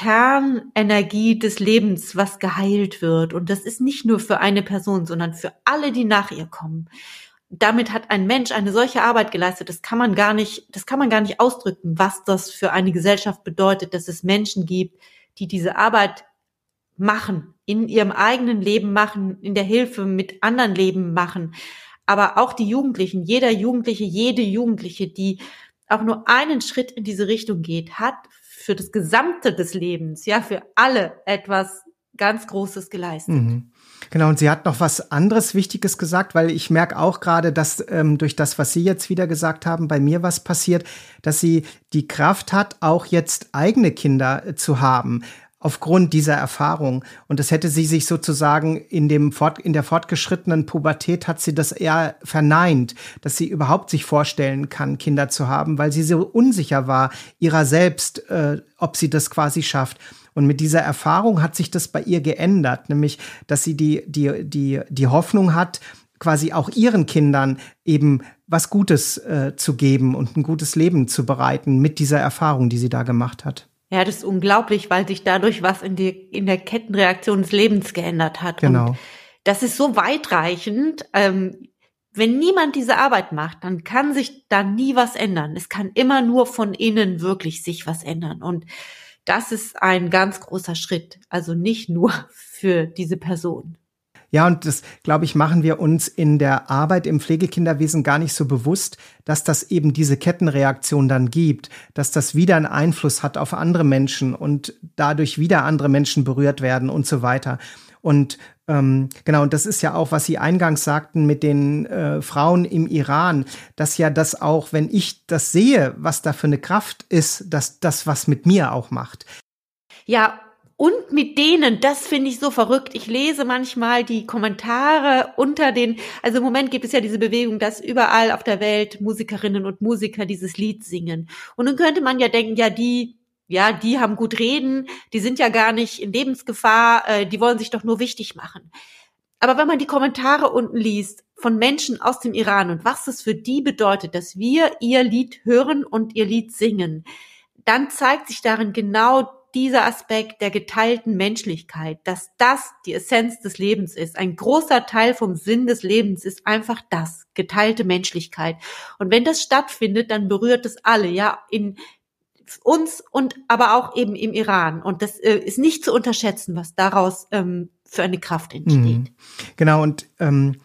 Speaker 3: Kernenergie des Lebens, was geheilt wird. Und das ist nicht nur für eine Person, sondern für alle, die nach ihr kommen. Damit hat ein Mensch eine solche Arbeit geleistet, das kann man gar nicht, das kann man gar nicht ausdrücken, was das für eine Gesellschaft bedeutet, dass es Menschen gibt, die diese Arbeit machen, in ihrem eigenen Leben machen, in der Hilfe mit anderen Leben machen. Aber auch die Jugendlichen, jeder Jugendliche, jede Jugendliche, die auch nur einen Schritt in diese Richtung geht, hat für das Gesamte des Lebens, ja, für alle etwas ganz Großes geleistet.
Speaker 2: Mhm. Genau, und sie hat noch was anderes Wichtiges gesagt, weil ich merke auch gerade, dass ähm, durch das, was Sie jetzt wieder gesagt haben, bei mir was passiert, dass sie die Kraft hat, auch jetzt eigene Kinder äh, zu haben. Aufgrund dieser Erfahrung. Und das hätte sie sich sozusagen in dem Fort, in der fortgeschrittenen Pubertät hat sie das eher verneint, dass sie überhaupt sich vorstellen kann, Kinder zu haben, weil sie so unsicher war ihrer selbst, äh, ob sie das quasi schafft. Und mit dieser Erfahrung hat sich das bei ihr geändert, nämlich, dass sie die, die, die, die Hoffnung hat, quasi auch ihren Kindern eben was Gutes äh, zu geben und ein gutes Leben zu bereiten mit dieser Erfahrung, die sie da gemacht hat.
Speaker 3: Ja, das ist unglaublich, weil sich dadurch was in, die, in der Kettenreaktion des Lebens geändert hat.
Speaker 2: Genau.
Speaker 3: Und das ist so weitreichend. Ähm, wenn niemand diese Arbeit macht, dann kann sich da nie was ändern. Es kann immer nur von innen wirklich sich was ändern. Und das ist ein ganz großer Schritt. Also nicht nur für diese Person.
Speaker 2: Ja, und das, glaube ich, machen wir uns in der Arbeit im Pflegekinderwesen gar nicht so bewusst, dass das eben diese Kettenreaktion dann gibt, dass das wieder einen Einfluss hat auf andere Menschen und dadurch wieder andere Menschen berührt werden und so weiter. Und ähm, genau, und das ist ja auch, was Sie eingangs sagten mit den äh, Frauen im Iran, dass ja das auch, wenn ich das sehe, was da für eine Kraft ist, dass das was mit mir auch macht.
Speaker 3: Ja, Und mit denen, das finde ich so verrückt. Ich lese manchmal die Kommentare unter den, also im Moment gibt es ja diese Bewegung, dass überall auf der Welt Musikerinnen und Musiker dieses Lied singen. Und dann könnte man ja denken, ja, die, ja, die haben gut reden, die sind ja gar nicht in Lebensgefahr, äh, die wollen sich doch nur wichtig machen. Aber wenn man die Kommentare unten liest von Menschen aus dem Iran und was es für die bedeutet, dass wir ihr Lied hören und ihr Lied singen, dann zeigt sich darin genau dieser Aspekt der geteilten Menschlichkeit, dass das die Essenz des Lebens ist. Ein großer Teil vom Sinn des Lebens ist einfach das, geteilte Menschlichkeit. Und wenn das stattfindet, dann berührt es alle, ja, in uns und aber auch eben im Iran. Und das äh, ist nicht zu unterschätzen, was daraus ähm, für eine Kraft entsteht.
Speaker 2: Mhm. Genau, und ähm,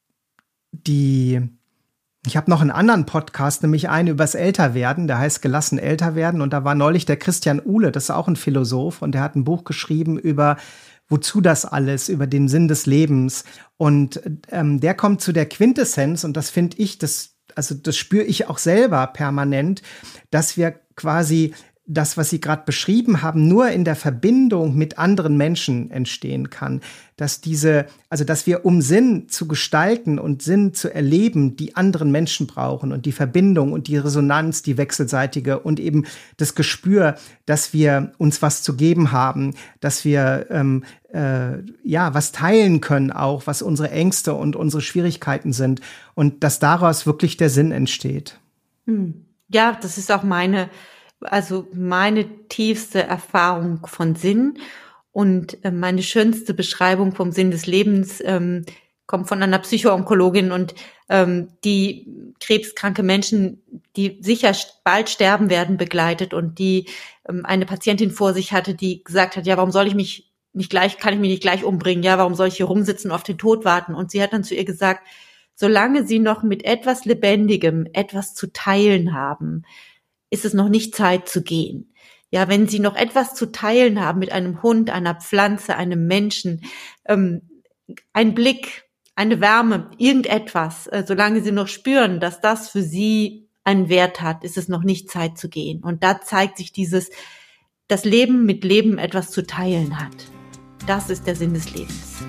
Speaker 2: die Ich habe noch einen anderen Podcast, nämlich einen übers Älterwerden, der heißt Gelassen älter werden. Und da war neulich der Christian Uhle, das ist auch ein Philosoph, und der hat ein Buch geschrieben über wozu das alles, über den Sinn des Lebens. Und ähm, der kommt zu der Quintessenz, und das finde ich, das, also das spüre ich auch selber permanent, dass wir quasi das, was Sie gerade beschrieben haben, nur in der Verbindung mit anderen Menschen entstehen kann. Dass diese, also dass wir, um Sinn zu gestalten und Sinn zu erleben, die anderen Menschen brauchen und die Verbindung und die Resonanz, die wechselseitige und eben das Gespür, dass wir uns was zu geben haben, dass wir ähm, äh, ja was teilen können auch, was unsere Ängste und unsere Schwierigkeiten sind und dass daraus wirklich der Sinn entsteht.
Speaker 3: Hm. Ja, das ist auch meine Also meine tiefste Erfahrung von Sinn und äh, meine schönste Beschreibung vom Sinn des Lebens ähm, kommt von einer Psychoonkologin und ähm, die krebskranke Menschen, die sicher bald sterben werden, begleitet und die ähm, eine Patientin vor sich hatte, die gesagt hat, ja, warum soll ich mich nicht gleich, kann ich mich nicht gleich umbringen? Ja, warum soll ich hier rumsitzen und auf den Tod warten? Und sie hat dann zu ihr gesagt, solange sie noch mit etwas Lebendigem etwas zu teilen haben, ist es noch nicht Zeit zu gehen. Ja, wenn Sie noch etwas zu teilen haben mit einem Hund, einer Pflanze, einem Menschen, ähm, ein Blick, eine Wärme, irgendetwas, äh, solange Sie noch spüren, dass das für Sie einen Wert hat, ist es noch nicht Zeit zu gehen. Und da zeigt sich dieses, das Leben mit Leben etwas zu teilen hat. Das ist der Sinn des Lebens.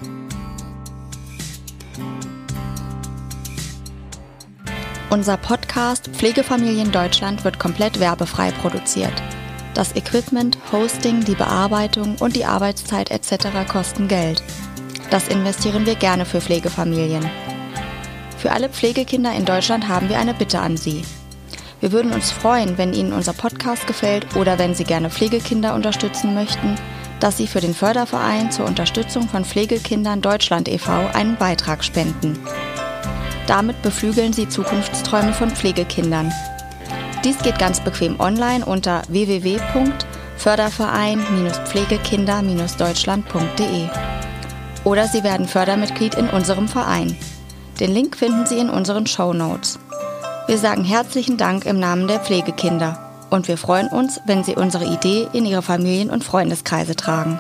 Speaker 1: Unser Podcast Pflegefamilien Deutschland wird komplett werbefrei produziert. Das Equipment, Hosting, die Bearbeitung und die Arbeitszeit et cetera kosten Geld. Das investieren wir gerne für Pflegefamilien. Für alle Pflegekinder in Deutschland haben wir eine Bitte an Sie. Wir würden uns freuen, wenn Ihnen unser Podcast gefällt oder wenn Sie gerne Pflegekinder unterstützen möchten, dass Sie für den Förderverein zur Unterstützung von Pflegekindern Deutschland e V einen Beitrag spenden. Damit beflügeln Sie Zukunftsträume von Pflegekindern. Dies geht ganz bequem online unter w w w punkt förderverein pflegekinder deutschland punkt d e. Oder Sie werden Fördermitglied in unserem Verein. Den Link finden Sie in unseren Shownotes. Wir sagen herzlichen Dank im Namen der Pflegekinder und wir freuen uns, wenn Sie unsere Idee in Ihre Familien- und Freundeskreise tragen.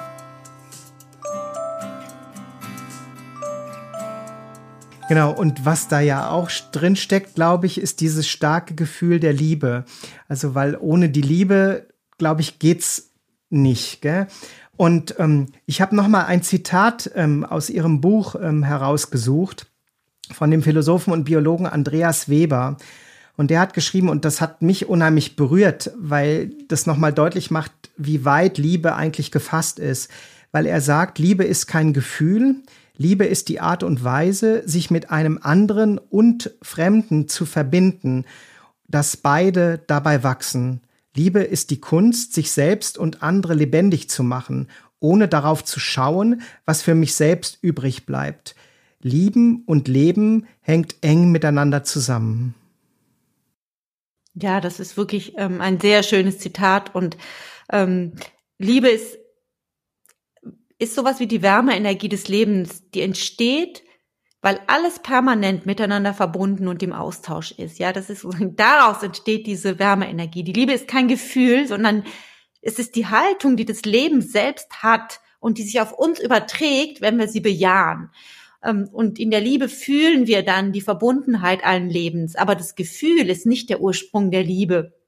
Speaker 2: Genau, und was da ja auch drin steckt, glaube ich, ist dieses starke Gefühl der Liebe. Also, weil ohne die Liebe, glaube ich, geht's nicht, gell? Und ähm, ich habe noch mal ein Zitat ähm, aus Ihrem Buch ähm, herausgesucht von dem Philosophen und Biologen Andreas Weber. Und der hat geschrieben, und das hat mich unheimlich berührt, weil das noch mal deutlich macht, wie weit Liebe eigentlich gefasst ist. Weil er sagt, Liebe ist kein Gefühl, Liebe ist die Art und Weise, sich mit einem anderen und Fremden zu verbinden, dass beide dabei wachsen. Liebe ist die Kunst, sich selbst und andere lebendig zu machen, ohne darauf zu schauen, was für mich selbst übrig bleibt. Lieben und Leben hängt eng miteinander zusammen.
Speaker 3: Ja, das ist wirklich ähm, ein sehr schönes Zitat und ähm, Liebe ist ist sowas wie die Wärmeenergie des Lebens, die entsteht, weil alles permanent miteinander verbunden und im Austausch ist. Ja, das ist, daraus entsteht diese Wärmeenergie. Die Liebe ist kein Gefühl, sondern es ist die Haltung, die das Leben selbst hat und die sich auf uns überträgt, wenn wir sie bejahen. Und in der Liebe fühlen wir dann die Verbundenheit allen Lebens. Aber das Gefühl ist nicht der Ursprung der Liebe.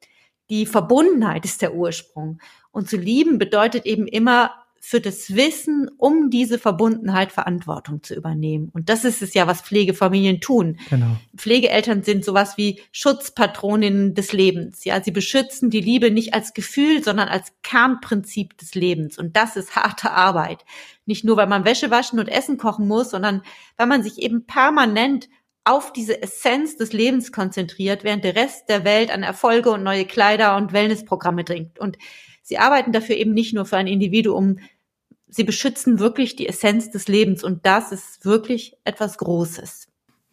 Speaker 3: Die Verbundenheit ist der Ursprung. Und zu lieben bedeutet eben immer, für das Wissen um diese Verbundenheit Verantwortung zu übernehmen. Und das ist es ja, was Pflegefamilien tun.
Speaker 2: Genau.
Speaker 3: Pflegeeltern sind sowas wie Schutzpatroninnen des Lebens. Ja, sie beschützen die Liebe nicht als Gefühl, sondern als Kernprinzip des Lebens. Und das ist harte Arbeit. Nicht nur, weil man Wäsche waschen und Essen kochen muss, sondern weil man sich eben permanent auf diese Essenz des Lebens konzentriert, während der Rest der Welt an Erfolge und neue Kleider und Wellnessprogramme dringt. Und sie arbeiten dafür eben nicht nur für ein Individuum, sie beschützen wirklich die Essenz des Lebens und das ist wirklich etwas Großes.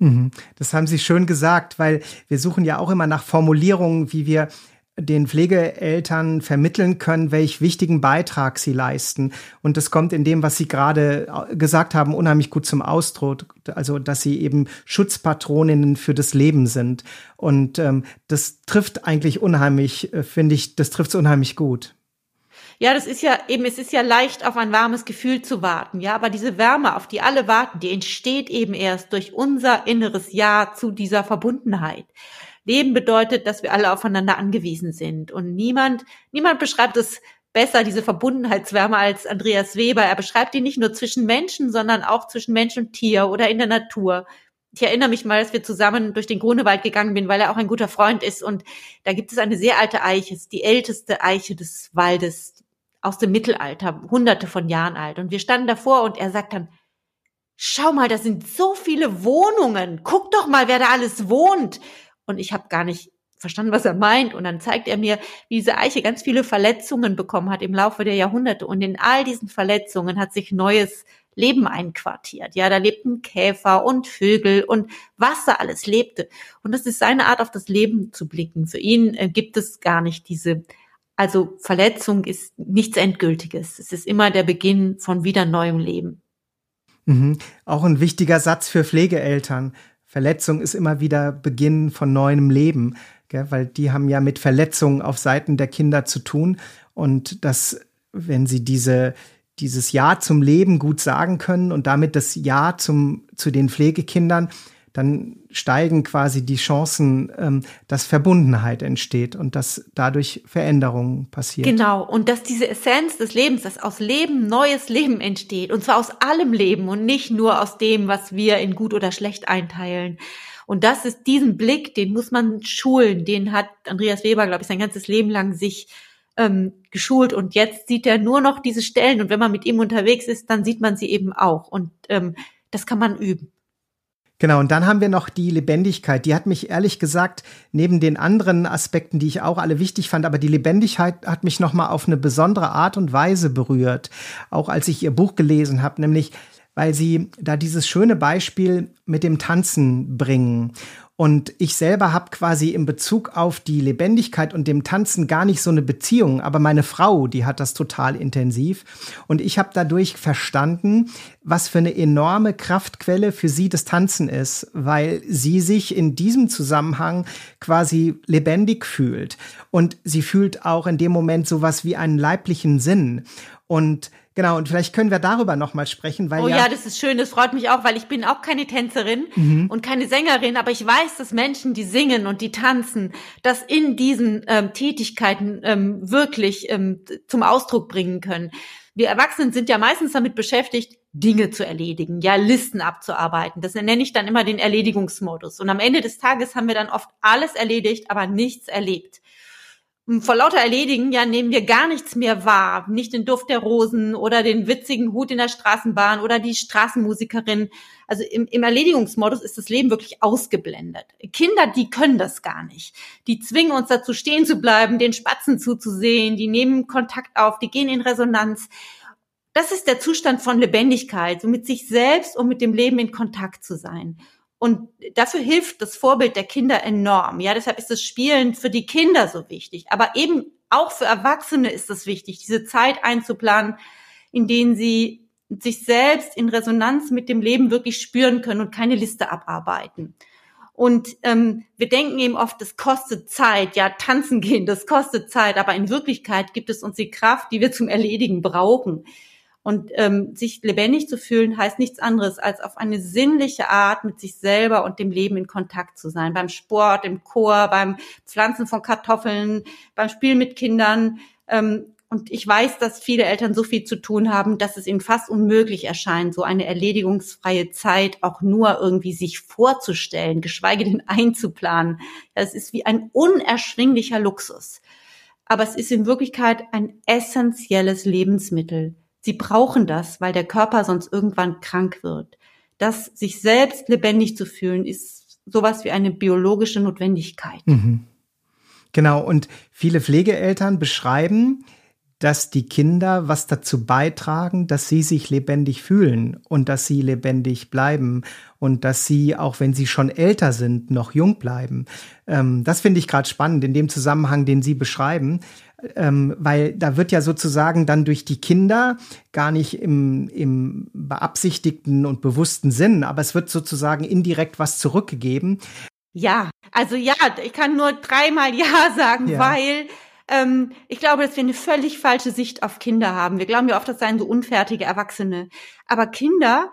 Speaker 2: Das haben Sie schön gesagt, weil wir suchen ja auch immer nach Formulierungen, wie wir den Pflegeeltern vermitteln können, welch wichtigen Beitrag sie leisten. Und das kommt in dem, was Sie gerade gesagt haben, unheimlich gut zum Ausdruck. Also, dass sie eben Schutzpatroninnen für das Leben sind. Und ähm, das trifft eigentlich unheimlich, äh, finde ich, das trifft es unheimlich gut.
Speaker 3: Ja, das ist ja eben, es ist ja leicht, auf ein warmes Gefühl zu warten, ja, aber diese Wärme, auf die alle warten, die entsteht eben erst durch unser inneres Ja zu dieser Verbundenheit. Leben bedeutet, dass wir alle aufeinander angewiesen sind und niemand, niemand beschreibt es besser, diese Verbundenheitswärme, als Andreas Weber. Er beschreibt die nicht nur zwischen Menschen, sondern auch zwischen Mensch und Tier oder in der Natur. Ich erinnere mich mal, dass wir zusammen durch den Grunewald gegangen sind, weil er auch ein guter Freund ist und da gibt es eine sehr alte Eiche, die älteste Eiche des Waldes aus dem Mittelalter, hunderte von Jahren alt. Und wir standen davor und er sagt dann, schau mal, da sind so viele Wohnungen. Guck doch mal, wer da alles wohnt. Und ich habe gar nicht verstanden, was er meint. Und dann zeigt er mir, wie diese Eiche ganz viele Verletzungen bekommen hat im Laufe der Jahrhunderte. Und in all diesen Verletzungen hat sich neues Leben einquartiert. Ja, da lebten Käfer und Vögel und was da alles lebte. Und das ist seine Art, auf das Leben zu blicken. Für ihn äh, gibt es gar nicht diese Also Verletzung ist nichts Endgültiges. Es ist immer der Beginn von wieder neuem Leben.
Speaker 2: Mhm. Auch ein wichtiger Satz für Pflegeeltern. Verletzung ist immer wieder Beginn von neuem Leben, gell? Weil die haben ja mit Verletzungen auf Seiten der Kinder zu tun. Und das, wenn sie diese, dieses Ja zum Leben gut sagen können und damit das Ja zum, zu den Pflegekindern, dann steigen quasi die Chancen, ähm, dass Verbundenheit entsteht und dass dadurch Veränderungen passieren.
Speaker 3: Genau, und dass diese Essenz des Lebens, dass aus Leben neues Leben entsteht, und zwar aus allem Leben und nicht nur aus dem, was wir in gut oder schlecht einteilen. Und das ist diesen Blick, den muss man schulen, den hat Andreas Weber, glaube ich, sein ganzes Leben lang sich ähm, geschult und jetzt sieht er nur noch diese Stellen und wenn man mit ihm unterwegs ist, dann sieht man sie eben auch und ähm, das kann man üben.
Speaker 2: Genau, und dann haben wir noch die Lebendigkeit. Die hat mich ehrlich gesagt, neben den anderen Aspekten, die ich auch alle wichtig fand, aber die Lebendigkeit hat mich nochmal auf eine besondere Art und Weise berührt. Auch als ich ihr Buch gelesen habe, nämlich weil sie da dieses schöne Beispiel mit dem Tanzen bringen. Und ich selber habe quasi in Bezug auf die Lebendigkeit und dem Tanzen gar nicht so eine Beziehung. Aber meine Frau, die hat das total intensiv. Und ich habe dadurch verstanden, was für eine enorme Kraftquelle für sie das Tanzen ist, weil sie sich in diesem Zusammenhang quasi lebendig fühlt. Und sie fühlt auch in dem Moment sowas wie einen leiblichen Sinn. Und genau, und vielleicht können wir darüber noch mal sprechen, weil
Speaker 3: Oh
Speaker 2: ja,
Speaker 3: ja, das ist schön, das freut mich auch, weil ich bin auch keine Tänzerin mhm. und keine Sängerin, aber ich weiß, dass Menschen, die singen und die tanzen, das in diesen ähm, Tätigkeiten ähm, wirklich ähm, zum Ausdruck bringen können. Wir Erwachsenen sind ja meistens damit beschäftigt, Dinge zu erledigen, ja, Listen abzuarbeiten. Das nenne ich dann immer den Erledigungsmodus. Und am Ende des Tages haben wir dann oft alles erledigt, aber nichts erlebt. Vor lauter Erledigen, ja, nehmen wir gar nichts mehr wahr. Nicht den Duft der Rosen oder den witzigen Hut in der Straßenbahn oder die Straßenmusikerin. Also im, im Erledigungsmodus ist das Leben wirklich ausgeblendet. Kinder, die können das gar nicht. Die zwingen uns dazu, stehen zu bleiben, den Spatzen zuzusehen. Die nehmen Kontakt auf, die gehen in Resonanz. Das ist der Zustand von Lebendigkeit, so mit sich selbst und mit dem Leben in Kontakt zu sein. Und dafür hilft das Vorbild der Kinder enorm. Ja, deshalb ist das Spielen für die Kinder so wichtig. Aber eben auch für Erwachsene ist es wichtig, diese Zeit einzuplanen, in denen sie sich selbst in Resonanz mit dem Leben wirklich spüren können und keine Liste abarbeiten. Und ähm, wir denken eben oft, das kostet Zeit. Ja, tanzen gehen, das kostet Zeit. Aber in Wirklichkeit gibt es uns die Kraft, die wir zum Erledigen brauchen. Und ähm, sich lebendig zu fühlen, heißt nichts anderes, als auf eine sinnliche Art mit sich selber und dem Leben in Kontakt zu sein. Beim Sport, im Chor, beim Pflanzen von Kartoffeln, beim Spiel mit Kindern. Ähm, und ich weiß, dass viele Eltern so viel zu tun haben, dass es ihnen fast unmöglich erscheint, so eine erledigungsfreie Zeit auch nur irgendwie sich vorzustellen, geschweige denn einzuplanen. Das ist wie ein unerschwinglicher Luxus. Aber es ist in Wirklichkeit ein essentielles Lebensmittel. Sie brauchen das, weil der Körper sonst irgendwann krank wird. Das, sich selbst lebendig zu fühlen, ist sowas wie eine biologische Notwendigkeit.
Speaker 2: Mhm. Genau, und viele Pflegeeltern beschreiben, dass die Kinder was dazu beitragen, dass sie sich lebendig fühlen und dass sie lebendig bleiben und dass sie, auch wenn sie schon älter sind, noch jung bleiben. Ähm, das finde ich gerade spannend in dem Zusammenhang, den Sie beschreiben, ähm, weil da wird ja sozusagen dann durch die Kinder gar nicht im, im beabsichtigten und bewussten Sinn, aber es wird sozusagen indirekt was zurückgegeben.
Speaker 3: Ja, also ja, ich kann nur dreimal Ja sagen, ja. weil ähm, ich glaube, dass wir eine völlig falsche Sicht auf Kinder haben. Wir glauben ja oft, das seien so unfertige Erwachsene. Aber Kinder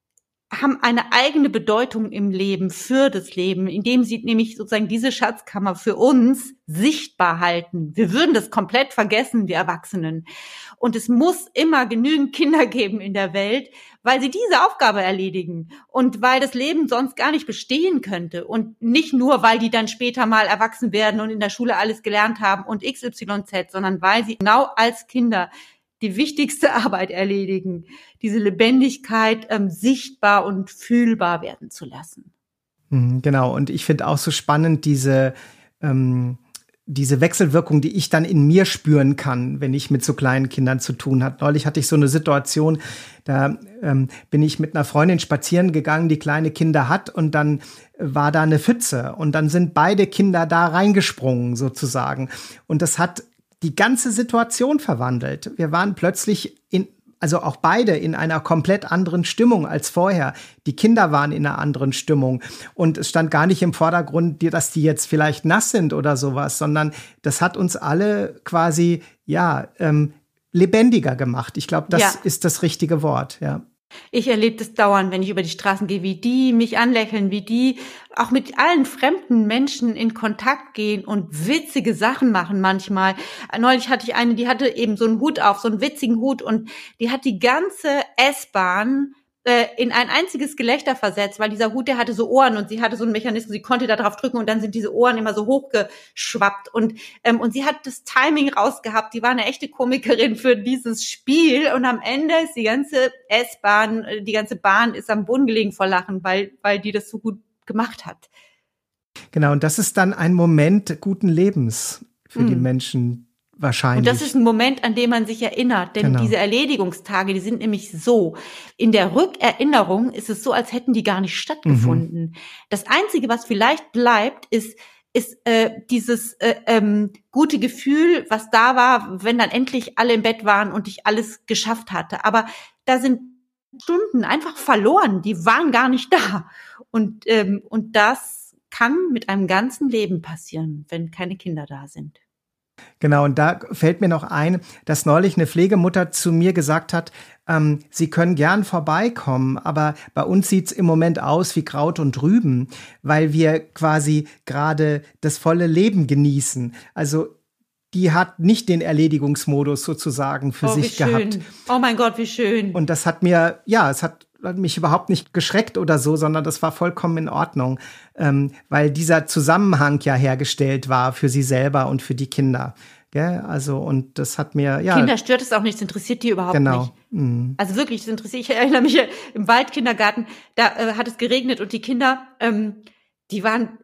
Speaker 3: haben eine eigene Bedeutung im Leben, für das Leben, indem sie nämlich sozusagen diese Schatzkammer für uns sichtbar halten. Wir würden das komplett vergessen, wir Erwachsenen. Und es muss immer genügend Kinder geben in der Welt, weil sie diese Aufgabe erledigen und weil das Leben sonst gar nicht bestehen könnte. Und nicht nur, weil die dann später mal erwachsen werden und in der Schule alles gelernt haben und X Y Z, sondern weil sie genau als Kinder die wichtigste Arbeit erledigen, diese Lebendigkeit ähm, sichtbar und fühlbar werden zu lassen.
Speaker 2: Genau, und ich finde auch so spannend diese ähm, diese Wechselwirkung, die ich dann in mir spüren kann, wenn ich mit so kleinen Kindern zu tun habe. Neulich hatte ich so eine Situation, da ähm, bin ich mit einer Freundin spazieren gegangen, die kleine Kinder hat, und dann war da eine Pfütze und dann sind beide Kinder da reingesprungen sozusagen. Und das hat die ganze Situation verwandelt. Wir waren plötzlich in, also auch beide in einer komplett anderen Stimmung als vorher. Die Kinder waren in einer anderen Stimmung und es stand gar nicht im Vordergrund, dass die jetzt vielleicht nass sind oder sowas, sondern das hat uns alle quasi, ja, ähm, lebendiger gemacht. Ich glaube, das ja. ist das richtige Wort, ja.
Speaker 3: Ich erlebe das dauernd, wenn ich über die Straßen gehe, wie die mich anlächeln, wie die auch mit allen fremden Menschen in Kontakt gehen und witzige Sachen machen manchmal. Neulich hatte ich eine, die hatte eben so einen Hut auf, so einen witzigen Hut, und die hat die ganze S-Bahn äh, in ein einziges Gelächter versetzt, weil dieser Hut, der hatte so Ohren und sie hatte so einen Mechanismus, sie konnte da drauf drücken und dann sind diese Ohren immer so hochgeschwappt und ähm, und sie hat das Timing rausgehabt, die war eine echte Komikerin für dieses Spiel und am Ende ist die ganze S-Bahn, die ganze Bahn ist am Boden gelegen vor Lachen, weil weil die das so gut gemacht hat.
Speaker 2: Genau, und das ist dann ein Moment guten Lebens für mm. die Menschen. Wahrscheinlich.
Speaker 3: Und das ist ein Moment, an dem man sich erinnert, denn genau. diese Erledigungstage, die sind nämlich so. In der Rückerinnerung ist es so, als hätten die gar nicht stattgefunden. Mhm. Das Einzige, was vielleicht bleibt, ist ist äh, dieses äh, ähm, gute Gefühl, was da war, wenn dann endlich alle im Bett waren und ich alles geschafft hatte. Aber da sind Stunden einfach verloren, die waren gar nicht da. Und ähm, und das kann mit einem ganzen Leben passieren, wenn keine Kinder da sind.
Speaker 2: Genau, und da fällt mir noch ein, dass neulich eine Pflegemutter zu mir gesagt hat, ähm, sie können gern vorbeikommen, aber bei uns sieht's im Moment aus wie Kraut und Rüben, weil wir quasi gerade das volle Leben genießen. Also die hat nicht den Erledigungsmodus sozusagen für
Speaker 3: oh,
Speaker 2: sich
Speaker 3: wie schön.
Speaker 2: gehabt.
Speaker 3: Oh mein Gott, wie schön.
Speaker 2: Und das hat mir, ja, es hat mich überhaupt nicht geschreckt oder so, sondern das war vollkommen in Ordnung, ähm, weil dieser Zusammenhang ja hergestellt war für sie selber und für die Kinder. Gell? Also, und das hat mir, ja.
Speaker 3: Kinder stört es auch nicht, es interessiert die überhaupt
Speaker 2: genau.
Speaker 3: nicht.
Speaker 2: Mhm.
Speaker 3: Also wirklich, es interessiert, ich erinnere mich im Waldkindergarten, da äh, hat es geregnet und die Kinder, ähm, die waren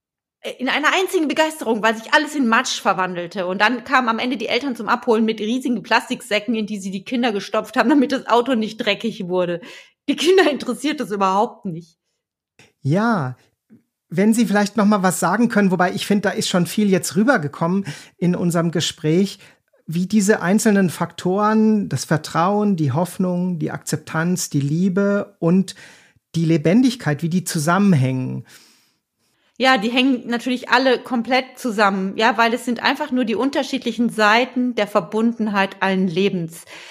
Speaker 3: in einer einzigen Begeisterung, weil sich alles in Matsch verwandelte. Und dann kamen am Ende die Eltern zum Abholen mit riesigen Plastiksäcken, in die sie die Kinder gestopft haben, damit das Auto nicht dreckig wurde. Die Kinder interessiert das überhaupt nicht.
Speaker 2: Ja, wenn Sie vielleicht noch mal was sagen können, wobei ich finde, da ist schon viel jetzt rübergekommen in unserem Gespräch, wie diese einzelnen Faktoren, das Vertrauen, die Hoffnung, die Akzeptanz, die Liebe und die Lebendigkeit, wie die zusammenhängen.
Speaker 3: Ja, die hängen natürlich alle komplett zusammen, ja, weil es sind einfach nur die unterschiedlichen Seiten der Verbundenheit allen Lebens.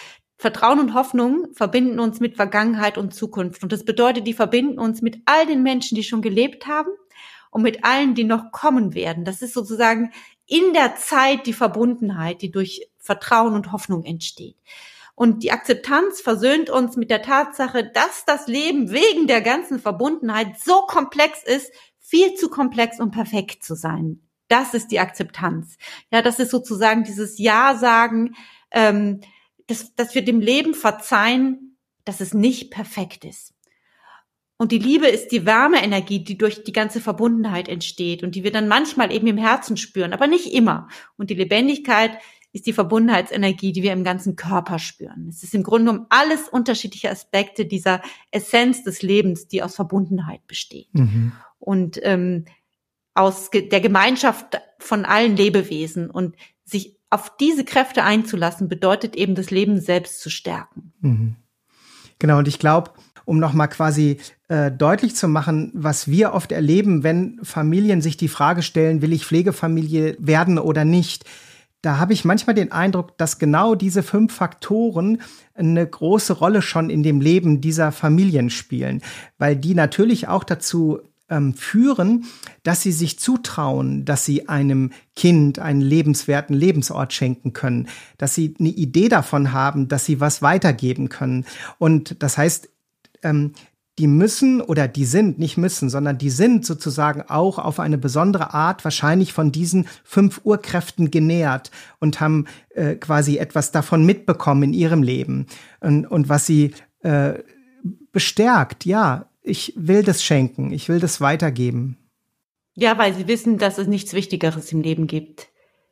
Speaker 3: Vertrauen und Hoffnung verbinden uns mit Vergangenheit und Zukunft. Und das bedeutet, die verbinden uns mit all den Menschen, die schon gelebt haben und mit allen, die noch kommen werden. Das ist sozusagen in der Zeit die Verbundenheit, die durch Vertrauen und Hoffnung entsteht. Und die Akzeptanz versöhnt uns mit der Tatsache, dass das Leben wegen der ganzen Verbundenheit so komplex ist, viel zu komplex, um perfekt zu sein. Das ist die Akzeptanz. Ja, das ist sozusagen dieses Ja-Sagen, ähm, dass, dass wir dem Leben verzeihen, dass es nicht perfekt ist. Und die Liebe ist die Wärmeenergie, die durch die ganze Verbundenheit entsteht und die wir dann manchmal eben im Herzen spüren, aber nicht immer. Und die Lebendigkeit ist die Verbundenheitsenergie, die wir im ganzen Körper spüren. Es ist im Grunde um alles unterschiedliche Aspekte dieser Essenz des Lebens, die aus Verbundenheit besteht. Mhm. Und ähm, aus ge- der Gemeinschaft von allen Lebewesen. Und sich auf diese Kräfte einzulassen, bedeutet eben, das Leben selbst zu stärken.
Speaker 2: Mhm. Genau, und ich glaube, um nochmal quasi äh, deutlich zu machen, was wir oft erleben, wenn Familien sich die Frage stellen, will ich Pflegefamilie werden oder nicht, da habe ich manchmal den Eindruck, dass genau diese fünf Faktoren eine große Rolle schon in dem Leben dieser Familien spielen, weil die natürlich auch dazu ähm, führen, dass sie sich zutrauen, dass sie einem Kind einen lebenswerten Lebensort schenken können, dass sie eine Idee davon haben, dass sie was weitergeben können. Und das heißt, ähm, die müssen oder die sind, nicht müssen, sondern die sind sozusagen auch auf eine besondere Art wahrscheinlich von diesen fünf Urkräften genährt und haben äh, quasi etwas davon mitbekommen in ihrem Leben. Und, und was sie äh, bestärkt, ja, ich will das schenken, ich will das weitergeben.
Speaker 3: Ja, weil sie wissen, dass es nichts Wichtigeres im Leben gibt.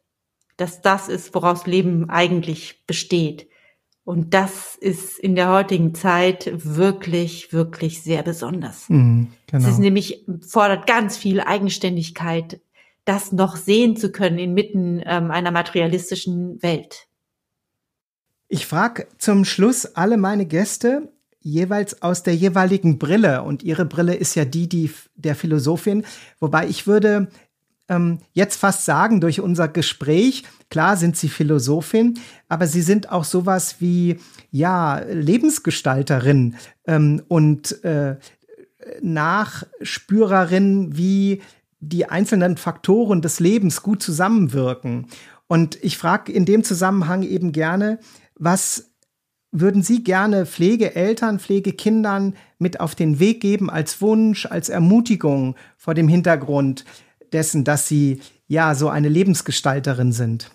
Speaker 3: Dass das ist, woraus Leben eigentlich besteht. Und das ist in der heutigen Zeit wirklich, wirklich sehr besonders. Mhm, genau. Es ist nämlich, fordert ganz viel Eigenständigkeit, das noch sehen zu können inmitten ähm, einer materialistischen Welt.
Speaker 2: Ich frage zum Schluss alle meine Gäste jeweils aus der jeweiligen Brille. Und ihre Brille ist ja die, die der Philosophin. Wobei ich würde ähm, jetzt fast sagen, durch unser Gespräch, klar sind Sie Philosophin, aber Sie sind auch sowas wie, ja, Lebensgestalterin ähm, und äh, Nachspürerin, wie die einzelnen Faktoren des Lebens gut zusammenwirken. Und ich frage in dem Zusammenhang eben gerne, was würden Sie gerne Pflegeeltern, Pflegekindern mit auf den Weg geben als Wunsch, als Ermutigung vor dem Hintergrund dessen, dass Sie ja so eine Lebensgestalterin sind?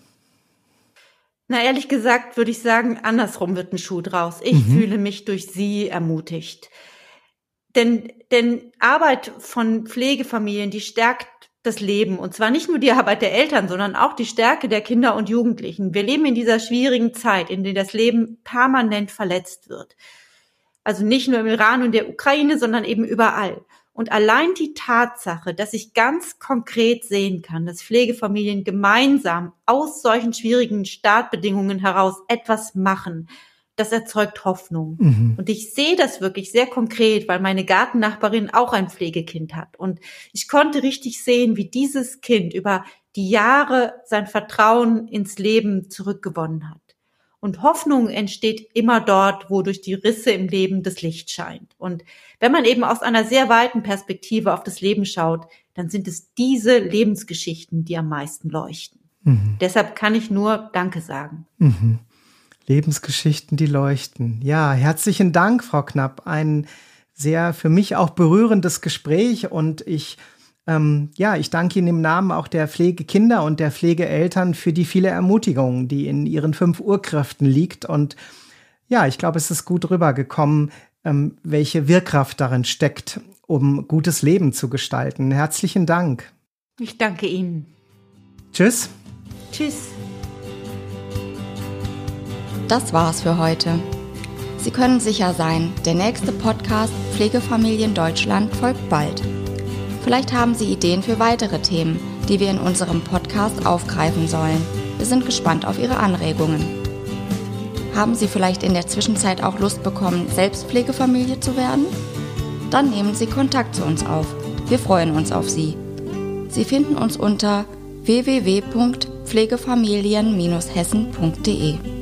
Speaker 3: Na, ehrlich gesagt würde ich sagen, andersrum wird ein Schuh draus. Ich mhm. fühle mich durch Sie ermutigt. Denn, denn Arbeit von Pflegefamilien, die stärkt das Leben. Und zwar nicht nur die Arbeit der Eltern, sondern auch die Stärke der Kinder und Jugendlichen. Wir leben in dieser schwierigen Zeit, in der das Leben permanent verletzt wird. Also nicht nur im Iran und der Ukraine, sondern eben überall. Und allein die Tatsache, dass ich ganz konkret sehen kann, dass Pflegefamilien gemeinsam aus solchen schwierigen Startbedingungen heraus etwas machen, das erzeugt Hoffnung. Mhm. Und ich sehe das wirklich sehr konkret, weil meine Gartennachbarin auch ein Pflegekind hat. Und ich konnte richtig sehen, wie dieses Kind über die Jahre sein Vertrauen ins Leben zurückgewonnen hat. Und Hoffnung entsteht immer dort, wo durch die Risse im Leben das Licht scheint. Und wenn man eben aus einer sehr weiten Perspektive auf das Leben schaut, dann sind es diese Lebensgeschichten, die am meisten leuchten. Mhm. Deshalb kann ich nur Danke sagen.
Speaker 2: Mhm. Lebensgeschichten, die leuchten. Ja, herzlichen Dank, Frau Knapp. Ein sehr für mich auch berührendes Gespräch und ich, ähm, ja, ich danke Ihnen im Namen auch der Pflegekinder und der Pflegeeltern für die viele Ermutigung, die in Ihren fünf Urkräften liegt. Und ja, ich glaube, es ist gut rübergekommen, ähm, welche Wirkkraft darin steckt, um gutes Leben zu gestalten. Herzlichen Dank.
Speaker 3: Ich danke Ihnen.
Speaker 2: Tschüss.
Speaker 3: Tschüss.
Speaker 1: Das war's für heute. Sie können sicher sein, der nächste Podcast Pflegefamilien Deutschland folgt bald. Vielleicht haben Sie Ideen für weitere Themen, die wir in unserem Podcast aufgreifen sollen. Wir sind gespannt auf Ihre Anregungen. Haben Sie vielleicht in der Zwischenzeit auch Lust bekommen, selbst Pflegefamilie zu werden? Dann nehmen Sie Kontakt zu uns auf. Wir freuen uns auf Sie. Sie finden uns unter w w w punkt pflegefamilien Bindestrich hessen punkt de.